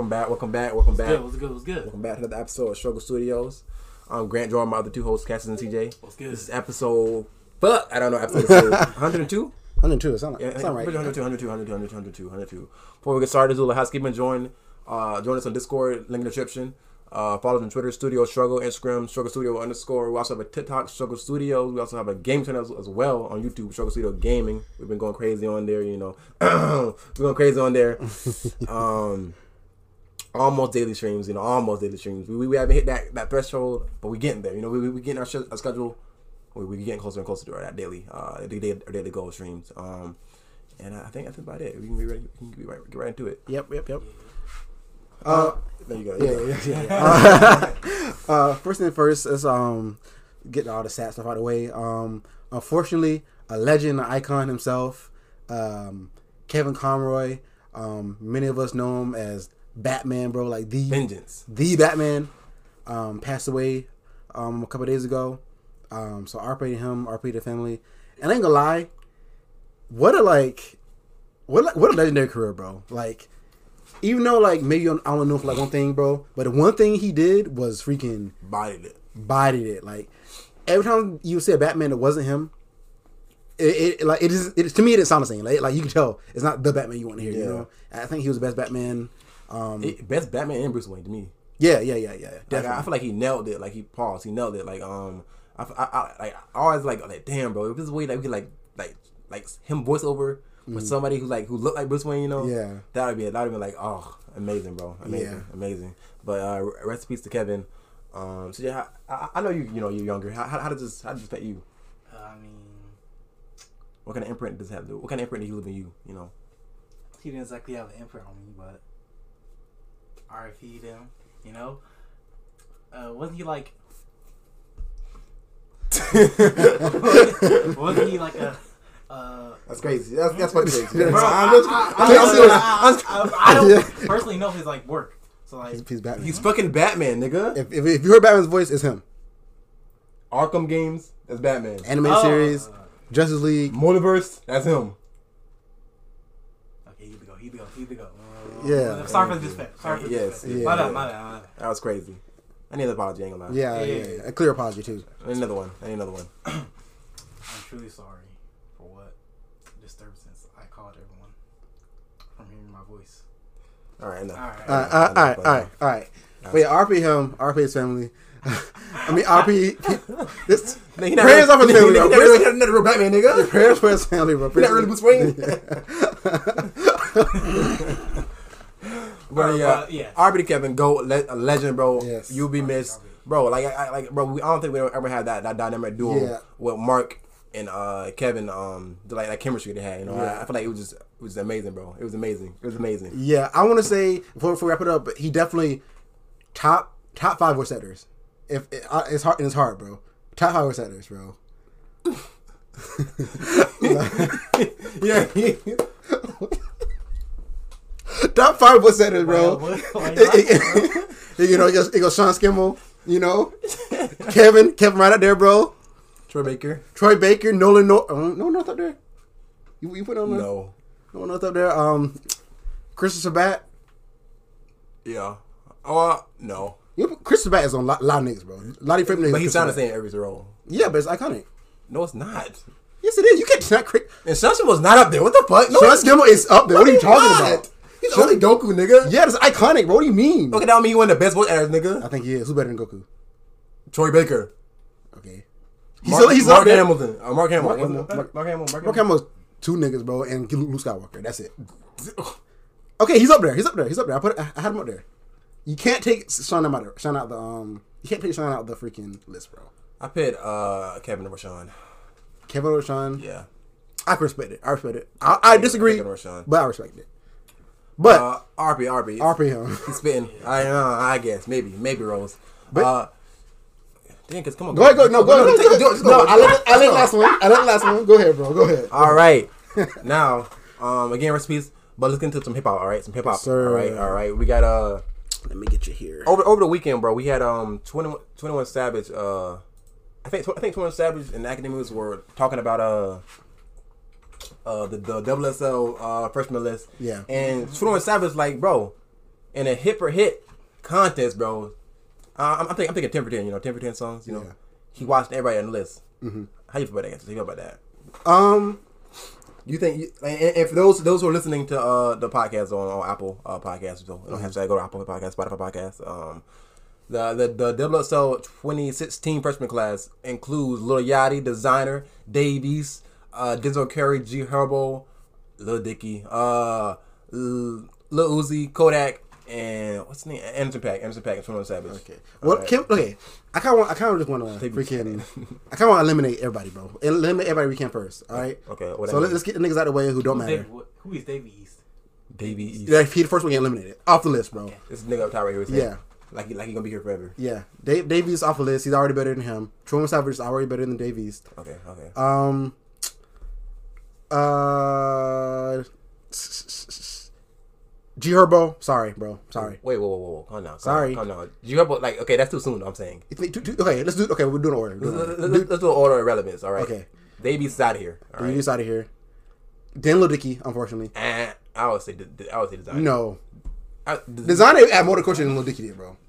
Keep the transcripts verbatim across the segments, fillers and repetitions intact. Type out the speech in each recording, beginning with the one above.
welcome back, welcome back, welcome what's back. Good, what's good, what's good? Welcome back to another episode of Struggle Studios. I'm Grant Jordan, my other two hosts, Cassius and T J. What's good? This is episode, fuck, I don't know, episode one hundred two? one hundred two, it's not, Yeah, it's not right. one hundred two, one hundred two, one hundred two, one hundred two, one hundred two. Before we get started, do a little housekeeping. Join, uh, join us on Discord, link in the description. Uh, follow us on Twitter, Studio Struggle, Instagram, Struggle Studio underscore. We also have a TikTok, Struggle Studios. We also have a game channel as, as well on YouTube, Struggle Studio Gaming. We've been going crazy on there, you know. We're going crazy on there. um, almost daily streams, you know, almost daily streams. We, we haven't hit that, that threshold, but we're getting there. You know, we we, we getting our, sh- our schedule. We we getting closer and closer to that daily, uh, daily, daily goal streams. Um, and I think that's about it. We can be ready. We can be right, get right into it. Yep, yep, yep. Uh, there you go. Yeah, There you go. yeah, yeah. yeah. uh, uh, first thing first is um, getting all the sad stuff out of the way. Um, unfortunately, a legend, an icon himself, um, Kevin Conroy. Um, many of us know him as Batman, bro, like the Vengeance, the Batman. Um, passed away um a couple of days ago. Um, so R P to him, R P to the family. And I ain't gonna lie, what a like, what what a legendary career, bro. Like. Even though, like, maybe I don't know for, like, one thing, bro. But the one thing he did was freaking... bodied it. Bodied it. Like, every time you see a Batman that wasn't him, it, it like, it is... It, to me, it didn't sound the same. Like, like, you can tell it's not the Batman you want to hear, yeah. You know? I think he was the best Batman. Um, it, best Batman and Bruce Wayne, to me. Yeah, yeah, yeah, yeah. Definitely. Like, I feel like he nailed it. Like, he paused. He nailed it. Like, um... I, I, I, like, I always, like, like, damn, bro. If this is a way that we could, like, like, like, him voiceover... For mm. somebody who like who looked like Bruce Wayne, you know, yeah, that would be that would be like, oh, amazing, bro, amazing, yeah. amazing. But uh, rest in peace to Kevin. Um, so yeah, I, I know you, you know, you're younger. How, how, how does this how does this affect you? Uh, I mean, what kind of imprint does it have? What kind of imprint did he leave in you? You know, he didn't exactly have an imprint on me, but R I P him. You know, uh, wasn't he like? wasn't he like a? Uh, that's crazy. That's that's fucking crazy. Bro, I, I, I, I, I don't personally know his like work. So like, he's, he's Batman. He's fucking Batman, nigga. If, if if you heard Batman's voice, it's him. Arkham games, that's Batman. Animated oh. series, Justice League, Multiverse, that's him. Okay, here we go. Here we go. Here we go. Uh, yeah. Sorry for the disrespect. Sorry for the yes. disrespect. Yeah. My bad. My bad. My bad. That was crazy. I need an apology. I ain't gonna lie. Yeah, yeah, yeah, yeah. A clear apology too. I need another one. I need another one. I'm truly sorry. Since I called everyone from hearing my voice. All right, no. All right, all right, all right, all right, all right. Wait, R P him, R P his family. I mean, R P. This prayers really, are for the family. He never really had another real Batman, nigga. Your prayers for his family, bro. You're not really Bruce Wayne. But yeah, uh, yeah. R P to Kevin, go le- a legend, bro. Yes. You'll be missed, bro. Like, I, like, bro. We, I don't think we ever had that that dynamic duo yeah. with Mark and uh, Kevin, um, the, like that chemistry they had, you know, yeah. I, I feel like it was just it was amazing, bro. It was amazing. It was amazing. Yeah, I want to say before, before we wrap it up, he definitely top top five voice actors. If it, uh, it's hard, it's hard, bro. Top five voice actors, bro. yeah. Top five voice actors, bro. Why, why, why you know, it goes, it goes Sean Skimmel. You know, Kevin, Kevin, right out there, bro. Troy Baker. Troy Baker, Nolan North. Uh, no one else up there? You, you put on there? No. No one else up there? Um, Christopher Sabat? Yeah. Oh, uh, no. You put, Christopher Sabat is on a lot, lot of niggas, bro. A lot of different niggas. But he sounded the same every role. Yeah, but it's iconic. No, it's not. Yes, it is. You can't not cri- And Sean was not up there. What the fuck? No, Sean Skimmel is up there. What are you talking not. about? He's only Goku, nigga. Yeah, it's iconic, bro. What do you mean? Okay, that don't mean he one of the best voice actors, nigga. I think he is. Who's better than Goku? Troy Baker. Okay. He's Mark, still, he's Mark up there. Hamilton. Uh, Mark Hamill. Mark Mark, Hamill. Mark, Mark Hamill. Mark Mark Hamill's two niggas, bro, and Luke Skywalker. That's it. Okay, he's up there. He's up there. He's up there. I put. I had him up there. You can't take Sean out there. Sean out the um. You can't take Sean out the freaking list, bro. I put uh Kevin over Sean. Kevin over Sean. Yeah. I respect it. I respect it. I, I disagree, I Sean. but I respect it. But uh, R P, R P, R P him. He's spitting. I know. I guess maybe, maybe Rose. But uh, dang, cause come on. Go ahead. Go. No. Go. No, ahead. go, go, go, No. go. I let. I let the last one. I let the last one. Go ahead, bro. Go ahead. All right. Now, um, again, recipes. But let's get into some hip hop. All right, some hip hop. Yes, sir. All right, all right. We got uh. Let me get you here. Over over the weekend, bro. We had um twenty-one, twenty-one Savage. Uh, I think I think twenty-one Savage and Academics were talking about uh. Uh, the the double S L uh, freshman list. Yeah. And twenty-one Savage like, bro, in a hit for hit contest, bro. Uh, I'm, I'm thinking, I'm thinking ten for ten. You know, ten for ten songs. You know, Yeah. he watched everybody on the list. Mm-hmm. How you feel about that? How you feel about that? Um, You think? You, and, and for those those who are listening to uh, the podcast on, on Apple uh, Podcasts, so you don't have to go to Apple Podcasts, Spotify Podcasts. Um, the the the W S L twenty sixteen freshman class includes Lil Yachty, Designer, Davies, uh, Denzel Curry, G Herbo, Lil Dicky, uh, Lil Uzi, Kodak, and what's the name? Anderson .Paak. Anderson .Paak and twenty-one Savage. okay. Well, Alright. Kim, okay. I kind of, I kind of just want to Take- freaking, I kind of want to eliminate everybody, bro. Eliminate everybody we can first. All right. Okay. What So let, let's get the niggas out of the way who don't Who's matter. Dave, who is Davey East? Davey East. Yeah, he the first one get eliminated off the list, bro. Okay. This nigga up top right here. Yeah. Like he like he gonna be here forever. Yeah, Dave Davies off the list. He's already better than him. Truman Savage is already better than Davies. Okay. Okay. Um. Uh. G Herbo. Sorry, bro. Sorry. Wait, whoa, whoa, whoa, calm down. Calm Sorry. down, calm down. Do you have like okay? That's too soon. I'm saying. It's- t- t- Okay, let's do. Okay, we're doing order. We're Let's, doing let's, order. let's, let's do an order of relevance. All right. Okay. Davies is out of here. All right. Davies out of here. Dan Lil Dicky, unfortunately. And I would say I would say designer. No. I, Designer had more to culture than Lil Dicky did, bro.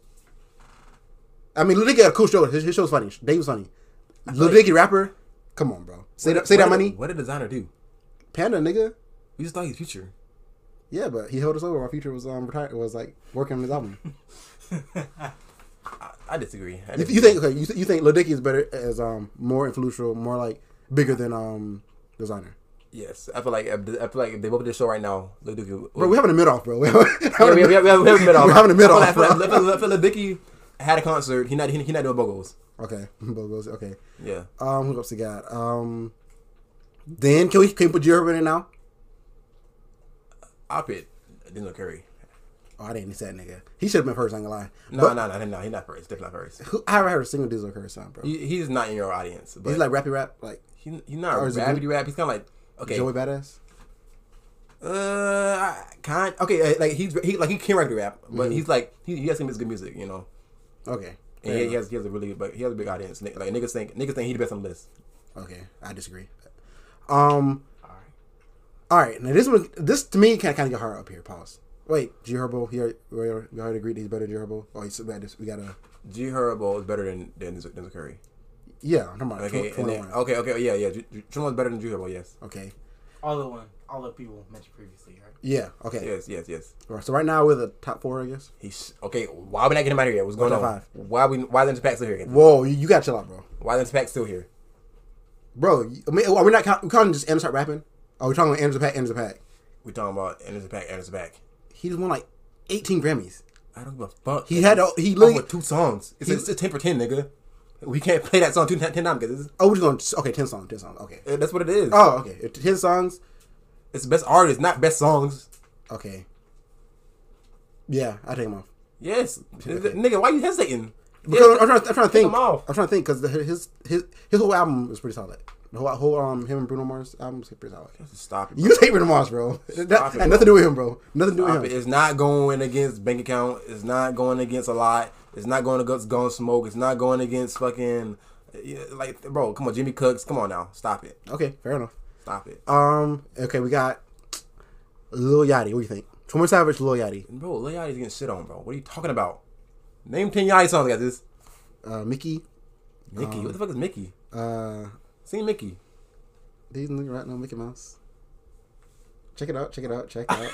I mean, Lil Dicky had a cool show. His, his show's funny. Dave was funny. Lil Dicky rapper. Come on, bro. Say that. Say what that did- money. What did designer do? Panda, nigga. We just thought he was future. Yeah, but he held us over while Future was um retired. Was like working on his album. I, I disagree. I You, disagree. you think okay? You, th- you think Lil Dicky is better as um more influential, more like bigger than um Designer? Yes, I feel like I feel like if they both did a show right now, Lil Dicky. would- Bro, we're having a mid off, bro. We're yeah, we, we, we, we have a mid off. We're having a mid-off, I feel like, I bro. feel like, I feel like Dicky had a concert. He not he, he not doing bogos. Okay, Bogos. Okay. Yeah. Um, who else we got? Um, then can we can we put G Herbo in it now? I'll pick Denzel Curry. Oh, I didn't say that nigga. He should have been first. I ain't gonna lie. No, But no, no, no, he's not first. Definitely not first. who, I haven't heard a single Dizzle Curry song, bro. He, he's not in your audience. But He's like rappy rap, like he, he's not or is it rapidy rap. He's kind of like okay. Joey Badass. Uh, kind okay. uh, Like he's he like he can rap rap, but Mhm. he's like he, he has some good music, you know. Okay. And he, he has he has a really but he has a big audience. Like niggas think niggas think he the best on the list. Okay, I disagree. Um. All right. All right. Now this one, this to me kind of kind of get hard up here. Pause. Wait, G Herbo. He already, we already we already agreed that he's better than G Herbo. Oh, he's we got this. We got a G Herbo is better than than Denzel Denzel Curry. yeah. I'm talking about Okay, tw- and then, twenty-one. okay, okay, yeah, yeah. Twenty-one is better than G Herbo. Yes, Okay. All the one, all the people mentioned previously, right? Yeah. Okay. yes, yes, yes. All right, so right now we're the top four, I guess. He's okay. Why we not getting him out of here? What's going Top on? five. Why we why is Pack still here? Again? Whoa, you, you got to chill out, bro. Why is Pack still here? Bro, you- I mean, are we not count, we can't just end start rapping? Are we talking about Anderson .Paak? Anderson .Paak. We talking about Anderson Pack, Anderson Pack. He just won like eighteen Grammys. I don't give a fuck. He had a- he Oh, literally- with two songs. It's, he- it's a ten for ten, nigga. We can't play that song two ten times because it's, Oh, we're just going. Okay, ten songs. Ten songs. Okay. uh, that's what it is. Oh, okay. If ten songs. It's best artist, not best songs. Okay. Yeah, I take him off. Yes, Okay. nigga. Why you hesitating? Because Yes, I'm, trying, I'm trying to think. him off. I'm trying to think because his his his whole album was pretty solid. The whole, whole um him and Bruno Mars album was pretty solid. Stop it. You hate Bruno Mars, bro. That Stop had it, nothing to bro. do with him, bro. Nothing to do Stop with it. him. It's not going against bank account. It's not going against a lot. It's not going against Gun Smoke. It's not going against fucking yeah, like bro. Come on, Jimmy Cooks. Come on now. Stop it. Okay, fair enough. Stop it, Um. Okay, we got Lil Yachty. What do you think? twenty-one Savage, Lil Yachty, bro. Lil Yachty's getting shit on, bro. What are you talking about? Name ten Yachty songs, guys. This uh, Mickey. Mickey. Um, what the fuck is Mickey? Uh, Sing Mickey. these niggas right now, Mickey Mouse. Check it out. Check it out. Check it out.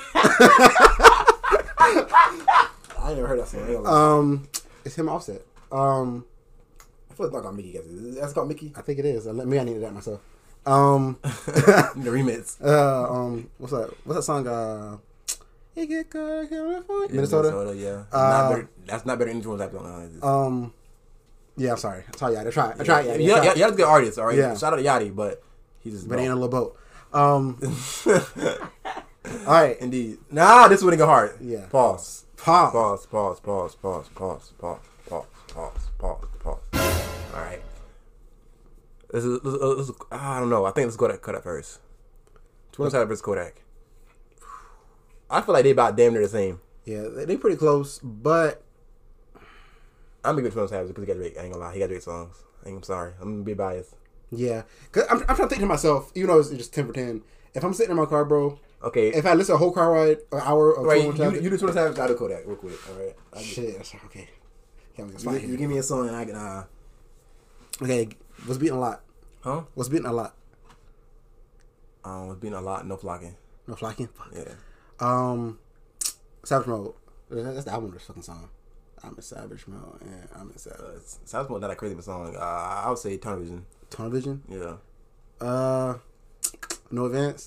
I ain't never heard that song. I ain't gonna lie. um, it's him Offset. Um, I feel like it's not Mickey, guys. That's called Mickey. I think it is. Uh, Maybe I needed that myself. Um, The remix. uh, um, what's that? What's that song? Uh, you get caught in the phone. Minnesota. Minnesota, yeah. Uh, not better, that's not better than influence. Uh, Um, yeah, I'm sorry. I saw Yachty. I tried. I tried yeah, Yachty. yeah, I tried. yeah, Yachty's a good artist, all right. Yeah. Shout out to Yachty, but he's just. But bro. ain't a little boat. Um, all right. Indeed. Nah, this wouldn't go hard. Yeah. Pause. Pause. Pause. Pause. Pause. Pause. Pause. Pause. Pause. Pause. Pause. Pause. All right. This is, this is, this is, I don't know. I think let's go to Kodak first. twenty Savage versus Kodak. I feel like they about damn near the same. Yeah, they, they pretty close, but I'm gonna give twenty Savage because he got great. I ain't gonna lie, he got great songs. I'm sorry, I'm gonna be biased. yeah. Cause I'm, I'm trying to think to myself, even though it's just ten for ten. If I'm sitting in my car, bro, Okay. If I listen to a whole car ride, an hour of Right, twenty-one you, Savage. you do twenty Savage, I do Kodak real quick. All right. I, Shit, that's okay. Got me a you, spot you here. give me a song and I can. Uh, Okay, what's beating a lot? huh? What's beating a lot? Um, it's been a lot. No flocking. No flocking. Fuck. Yeah. Um, Savage Mode. That's the album of this fucking song. I'm a Savage Mode. Yeah, I'm a Savage. Uh, sounds more not a crazy of a song. Uh, I would say Tunnel Vision. Tunnel Vision. Yeah. Uh, No Advance.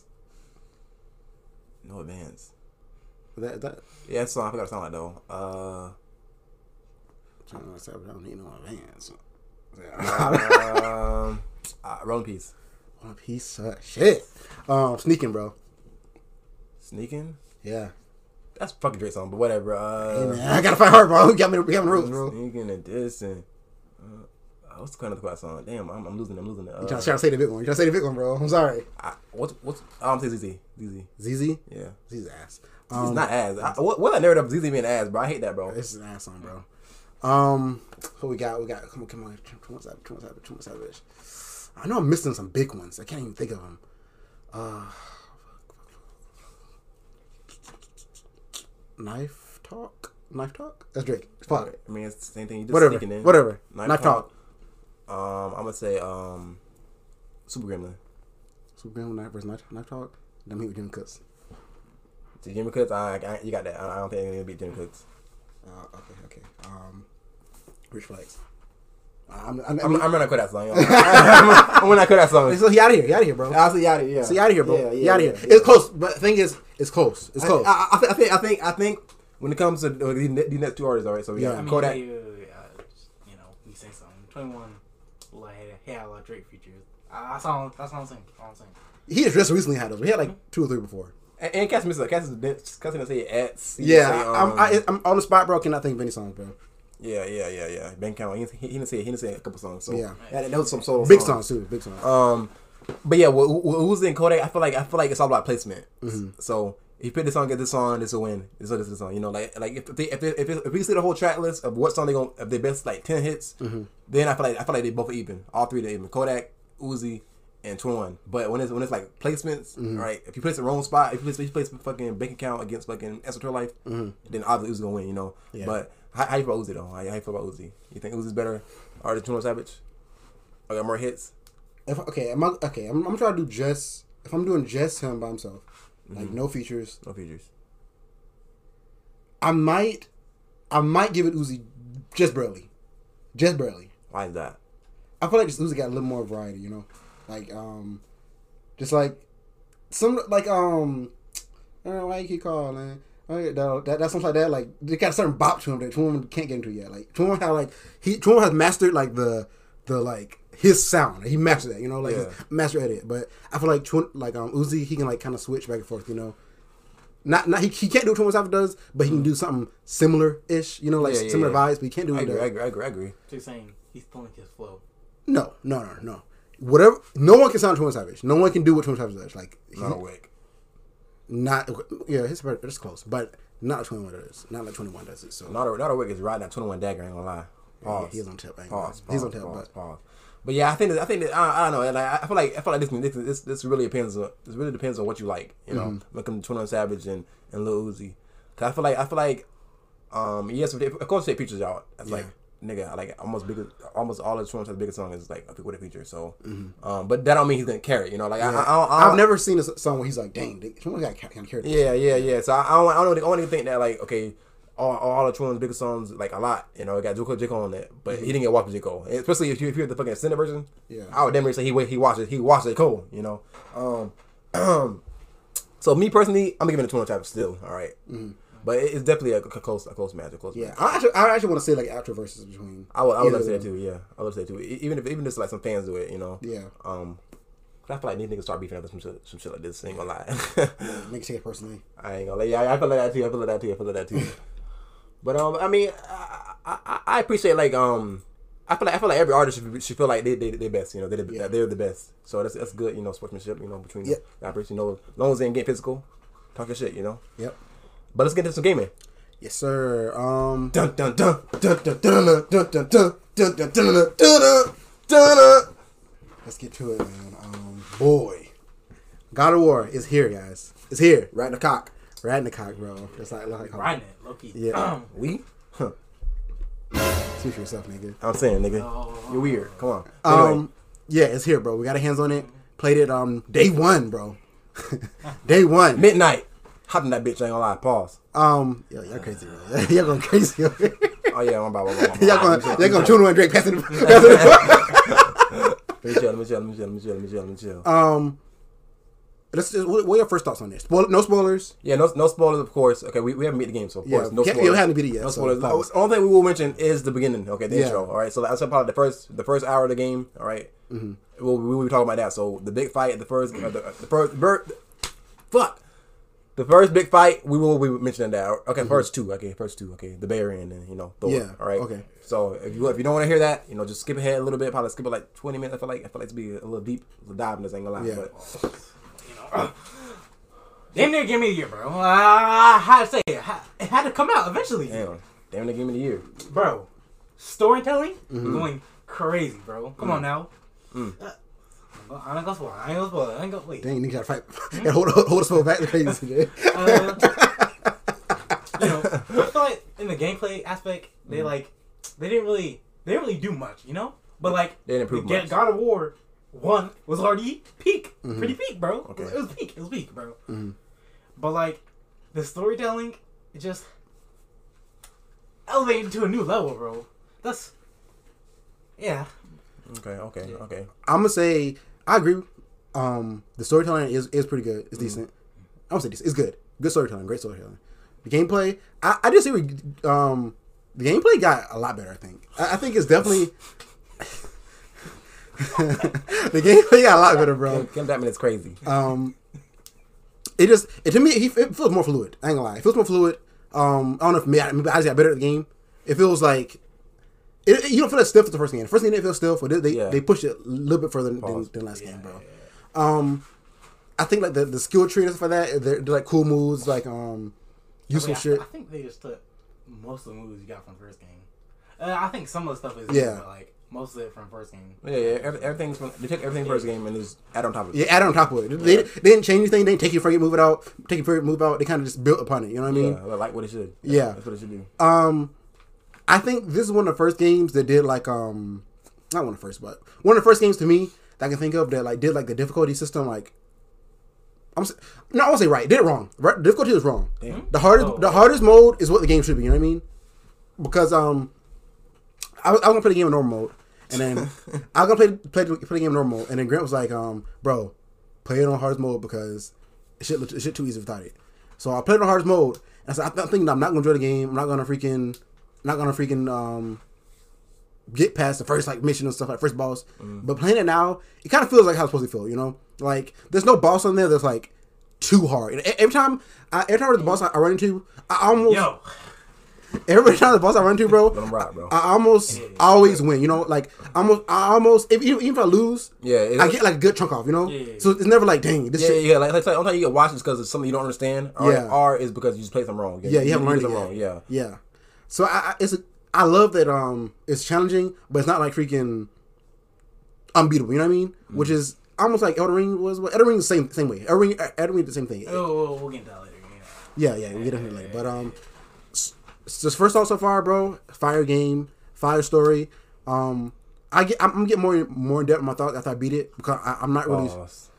No Advance. That that. Yeah, that song. I forgot what it sound like though. Uh. I don't know, Savage. I don't need no advance. um, uh, Rolling Piece. One piece of shit. Um, sneaking, bro. Sneaking. Yeah. That's a fucking great song, but whatever. Uh, Hey, man, I gotta fight hard, bro. You got me. You got me roots, bro. You Sneaking and dissing. Uh, what's the kind of the quiet song? Damn, I'm, I'm losing. I'm losing it. Uh, trying, trying to say the big one. You trying to say the big one, bro. I'm sorry. I, what's what's? I don't say Z Z. Z Z. Z Z. Yeah. Z Z's ass. He's Um, not ass. I, what what I narrative of Z Z being ass, bro? I hate that, bro. This is an ass song, bro. Um, who we got? We got. Come on, come on. Come on, Savage. Come on, Savage. Come on, Savage. I know I'm missing some big ones. I can't even think of them. Uh, Knife Talk. Knife Talk. That's Drake. Fuck. I mean, it's the same thing. You just Whatever. sneaking in. Whatever. Knife, Knife Talk. Talk. Um, I'm gonna say um, Super Gremlin. Super Gremlin Knife versus Knife, Knife Talk. Them heat with Jimmy Cooks. To Jimmy Cooks, I, I you got that. I, I don't think they're gonna beat Jimmy Cooks. Uh, okay, okay. Um, Rich Flex. I'm, I'm, I I'm, mean, I'm gonna quit that song. Yo. I'm, I'm gonna quit that song. so he out of here. He out of here, bro. I'll see you out of here. Yeah. So he out of here, bro. Yeah, he yeah, out of yeah, here. yeah. It's close, but the thing is, it's close. It's close. I, I, I, think, I think. I think. I think. When it comes to uh, these, ne- these next two artists, all right. So we Yeah. got I mean, Kodak. yeah, yeah, yeah, you know, we say something. twenty-one, like, he had a lot of Drake features. I, I saw him, that's what I'm saying. That's what I'm saying. he just recently had those. We had like two or three before. And, and Cass Missile. Cass is Cass gonna say ats. He Yeah, say, um, I'm, I, I'm on the spot, bro. Cannot think of any songs, bro. Yeah, yeah, yeah, yeah. Ben Count. He, he, he didn't say. He didn't say a couple songs. So Yeah. that, that was some solo Big songs. songs too. Big songs. Um, but yeah, wh- wh- who's in Kodak? I feel like I feel like it's all about placement. Mm-hmm. So if you put this song, get this song, this will win. This will this is the song. You know, like like if they, if they, if, it, if we see the whole track list of what song they going of their best like ten hits, Mm-hmm. then I feel like I feel like they both are even. All three are even. Kodak, Uzi, and twenty-one. But when it's when it's like placements, Mm-hmm. right? If you place the wrong spot, if you place, if you place fucking bank account against fucking Esoteric Life, Mm-hmm. then obviously Uzi's gonna win. You know. Yeah. But how, how you feel about Uzi though? How, how you feel about Uzi? You think Uzi's better artist than twenty-one Savage? Or got more hits? If, okay, am I, okay. I'm, I'm trying to do just. If I'm doing just him by himself, like Mm-hmm. no features, No features. I might, I might give it Uzi, just barely, just barely. Why is that? I feel like just Uzi got a little more variety, you know, like um, just like some like um, I don't know why you keep calling. That, that, that something like that, like they got a certain bop to him that Twenty can't get into yet. Like Twenty had like he Twenty has mastered like the the like his sound. He mastered that, you know, like Yeah. he's master at it. But I feel like Twen- like um Uzi, he can like kind of switch back and forth, you know. Not not he, he can't do what Twenty Savage does, but he can do something similar ish, you know, like Yeah, yeah, similar yeah. vibes. But he can't do I it. agree, the- I agree, I agree, I agree. So you're saying he's pulling his flow. No, no, no, no. Whatever. No one can sound Twenty Savage. No one can do what Twenty Savage does. Like he- Not a wick. not yeah, it's it's close, but not like twenty-one does. Not like twenty-one does it. So Not a, not a wick is riding that twenty-one dagger, I ain't gonna lie. Pause. yeah, he's on tip. I ain't Pause, gonna- he's on pause, tip, pause, but pause. But yeah, I think that, I think that, I, I don't know. Like, I feel like I feel like this this this, this really depends on this really depends on what you like. You know, Mm-hmm. when it comes to twenty-one Savage and and Lil Uzi. Cause I feel like I feel like um yes, of course take features out. That's Yeah. like nigga like almost bigger almost all of twenty-one Savage's biggest song is like a with a feature. So Mm-hmm. um but that don't mean he's gonna carry it. You know, like I, yeah. I, I, don't, I don't, I've never seen a song where he's like, dang, someone got kind of carried. Yeah, yeah, yeah. So I, I don't, I don't, I don't even think that like okay, all, all of twenty-one's biggest songs like a lot. You know, it got J. Cole, J. Cole on it, but he didn't get watched with J. Cole. And especially if you if you hear the fucking extended version. Yeah. I would definitely say he he watched it. He watched J. Cole. You know. Um. so me personally, I'm giving it twenty-one Savage still. All right. Mm-hmm. But it- it's definitely a, a close a close match. A close Yeah, match. I actually, I actually want to say like after verses between. I would I would either love to say of that them. too. Yeah, I would love to say it too. E- Even if even just like some fans do it. You know. Yeah, Um. But I feel like these niggas start beefing after some shit, some shit like this. Ain't gonna lie. make take it personally. I ain't gonna lie. Yeah, I feel like that too. I feel like that too. I feel like that too. But um, I mean, I, I, I appreciate like um, I feel like I feel like every artist should, should feel like they they they best. You know, they they Yeah. they're the best. So that's that's good. You know, sportsmanship. You know, between Yeah. the rappers. You know, as long as they ain't get physical, talk your shit. You know. Yep. But let's get into some gaming. Yes, sir. Um. Dun dun dun dun dun dun dun dun dun dun dun dun dun dun dun. Let's get to it, man. Um, boy, God of War is here, guys. It's here, right in the cock, right in the cock, bro. It's like, like Riding it, low key. Yeah, We? Huh. speak for yourself, nigga. I'm saying, nigga. Oh. You're weird. Come on. Anyway. Um, yeah, it's here, bro. We got our hands on it. Played it um day one, bro. Day one. Midnight. Hopped in that bitch, I ain't gonna lie. Pause. Um, yo, y'all crazy, bro. Y'all going crazy. Y'all Oh, yeah, I'm about, I'm about, I'm going, about. y'all going tune one Drake passing the, passing the Let me chill, let me chill, let me chill, let me chill, let me chill, let me chill. Um, let's just, what, what are your first thoughts on this? Spoil, no spoilers. Yeah, no, no spoilers, of course. Okay, we, we haven't beat the game, so of Yeah, course, no can't- spoilers. you haven't beat it yet, No so spoilers. pause. The only thing we will mention is the beginning. Okay, the Yeah. intro. All right, so that's probably the first, the first hour of the game. All right, Mm-hmm. we'll, we will be talking about that. So the big fight, the first, uh, the, the first, bir- fuck, the first big fight. We will be mentioning that. Okay, first two. Okay, first two. Okay, the bear and then you know Thor. Mm-hmm. Yeah, All right. okay. So if you if you don't want to hear that, you know, just skip ahead a little bit. Probably skip it like twenty minutes. I feel like I feel like to be a little deep, a little dive in this. Ain't gonna lie. Yeah. But You know, damn near give me the year, bro. Uh, I had to say it. Ha- It had to come out eventually, damn, damn, they give me the year. bro. Storytelling Mm-hmm. going crazy, bro. Come on now. Mm. Uh, I ain't gonna spoil. it. I ain't gonna spoil. it. I ain't gonna wait. Dang, nigga gotta fight. And hold, hold, hold us all back. Crazy, man. Uh, you know, I feel like in the gameplay aspect, they like they didn't really they didn't really do much, you know. But like They didn't improve the much. God of War one was already peak, Mm-hmm. pretty peak, bro. Okay. It was peak. It was peak, bro. Mhm. But like the storytelling, it just elevated to a new level, bro. That's yeah. Okay, okay, okay. I'm gonna say I agree. Um, the storytelling is, is pretty good. It's decent. I don't say decent. It's good. Good storytelling. Great storytelling. The gameplay, I, I just see we, um, the gameplay got a lot better. I think. I, I think it's definitely the gameplay got a lot better, bro. Kim, Kim Batman is crazy. Um, it just it, to me he, it feels more fluid. I ain't gonna lie. It feels more fluid. Um, I don't know if maybe I, maybe I just got better at the game. It feels like. It, it- you don't feel that stiff as the first game. The first game didn't feel stiff, but they they, Yeah. they pushed it a little bit further than, Pause. than last game, bro. Um, I think like the, the skill tree and stuff like that, they're, they're like cool moves, like um, useful I, mean, I- shit. I, think they just took most of the moves you got from the first game. Uh, I think some of the stuff is Yeah. new, but like most of it from the first game. Yeah, yeah. Every, everything's from they took everything first game and just add on top of it. Yeah, add on top of it. They, they didn't change anything. They didn't take your favorite move it out, take your favorite move out. They kind of just built upon it. You know what I mean? Yeah, like what it should. Yeah. That's what it should do. Um, I think this is one of the first games that did like um, not one of the first, but one of the first games to me that I can think of that like did like the difficulty system like. I'm s- no, I won't say right. Did it wrong. Right, difficulty is wrong. Damn. The hardest, Oh. the hardest mode is what the game should be. You know what I mean? Because um, I was, I was gonna play the game in normal mode, and then I was gonna play play the- play the game in normal mode, and then Grant was like, um, bro, play it on hardest mode because it shit look- it shit too easy without it. So I played it on hardest mode, and I said, I'm thinking I'm not gonna enjoy the game. I'm not gonna freaking, not gonna freaking um. get past the first like mission and stuff like first boss, but playing it now, it kind of feels like how it's supposed to feel. You know, like there's no boss on there that's like too hard. And e- every time, I, every time there's a boss I, I run into, I almost Yo, every time the boss I run into, bro, Let them rock, bro. I almost always win. You know, like almost, I almost if even if I lose, Yeah, it- I get like a good chunk off. You know, Yeah, yeah, yeah. so it's never like dang this Yeah, shit. yeah. Like, like sometimes you get watched because it's something you don't understand. Or, Yeah. or is because you just played something wrong. Yeah, you haven't learned it something yet. wrong. Yeah. Yeah. So I, I it's a, I love that um it's challenging, but it's not like freaking unbeatable. You know what I mean? Mm-hmm. Which is almost like Elden Ring was. Elden Ring the same same way. Elden Ring, Elden Ring the same thing. oh, we'll, we'll get into that later. Yeah. Yeah, yeah, we get into it later. But um, s- s- just first off so far, bro. Fire game, fire story. Um, I get I'm, I'm getting more more in depth in my thoughts after I beat it because I, I'm not really Pause.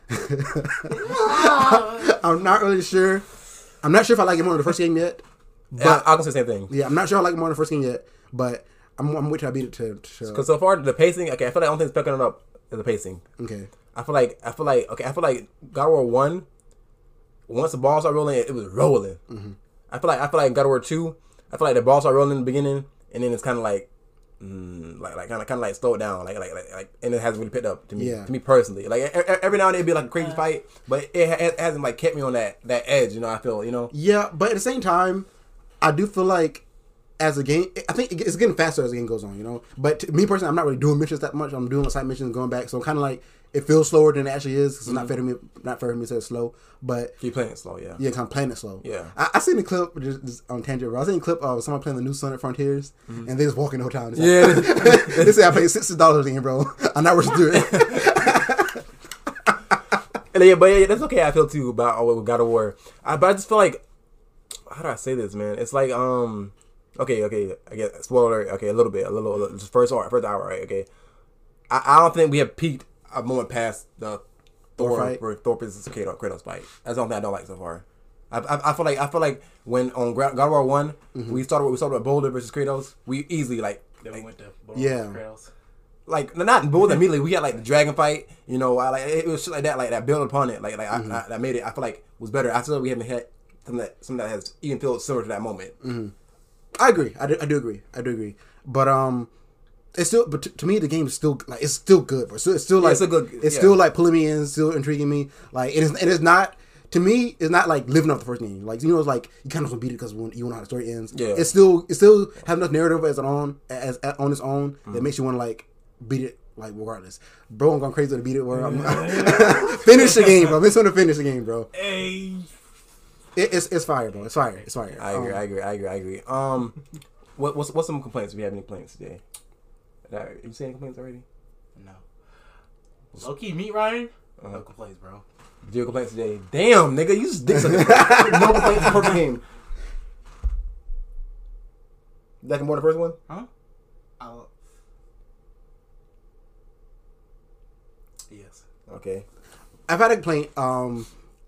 I'm not really sure. I'm not sure if I like it more than the first game yet. Yeah, But I, I can say the same thing. yeah, I'm not sure I like it more than the first game yet. But I'm I'm waiting till I beat it to, to show. Because so far the pacing, okay, I feel like the only thing that's picking it up is the pacing. Okay. I feel like I feel like okay, I feel like God of War one. Once the ball started rolling, it was rolling. Mm-hmm. I feel like I feel like God of War two. I feel like the ball started rolling in the beginning, and then it's kind of like, mm, like like kind of kind of like slowed down, like like like like, and it hasn't really picked up to me. Yeah. To me personally, like e- e- every now and then it'd be like a crazy fight, but it, ha- it hasn't like kept me on that that edge. You know, I feel you know. Yeah, but at the same time, I do feel like as a game, I think it's getting faster as the game goes on, you know. But to me personally, I'm not really doing missions that much. I'm doing side missions, going back, so kind of like it feels slower than it actually is. 'Cause it's not fair to me, not fair to me to say it's slow. But Keep playing it slow, yeah. yeah, kind of playing it slow. Yeah. I, I seen the clip just, just on tangent. Bro. I seen the clip of someone playing the new Sonic Frontiers, and they just walking the whole time. It's like- Yeah. they say I paid sixty dollars in, bro. I'm not worth to do it. yeah, but yeah, that's okay. I feel too about oh, God of War. I, but I just feel like, how do I say this, man? It's like um, okay, okay, I get spoiler. Alert, okay, a little bit, a little, a little just first hour, first hour, right? Okay, I, I don't think we have peaked a moment past the Thor Thor fight? where Thor versus Kratos, Kratos fight. That's the only thing I don't like so far. I, I, I feel like I feel like when on God of War one Mm-hmm. we started we started with Boulder versus Kratos, we easily like Then we like, went to Yeah. Kratos. like not Boulder immediately. We had like the dragon fight, you know. I, like it was shit like that, like that build upon it, like like Mm-hmm. I, I, that made it. I feel like was better. I feel we haven't had something that something that has even feel similar to that moment. Mm-hmm. I agree. I do, I do agree. I do agree. But um, it's still. But to, to me, the game is still like it's still good. Bro. So it's still Yeah, like it's a good- It's yeah. still like pulling me in, still intriguing me. Like it is. It is not. To me, it's not like living off the first game. Like you know, it's like you kind of want to beat it because you know how the story ends. Yeah. It's still. It still has enough narrative as an own as, as on its own Mm-hmm. that makes you want to like beat it. Like regardless, bro, I'm going crazy to beat it. Where I'm finish the game, bro. I'm just want to finish the game, bro. Hey. It, it's it's fire, bro. It's fire. It's fire. I agree. Um, I agree. I agree. I agree. Um, what what's what's some complaints? If you have any complaints today, Are you saying complaints already? No. Low key, meet Ryan. Uh-huh. No complaints, bro. Zero complaints today. Damn, nigga, you just dick sucking. No complaints. Perfect game. That more the first one? Huh? I'll... Yes. Okay. I've had a complaint. Um,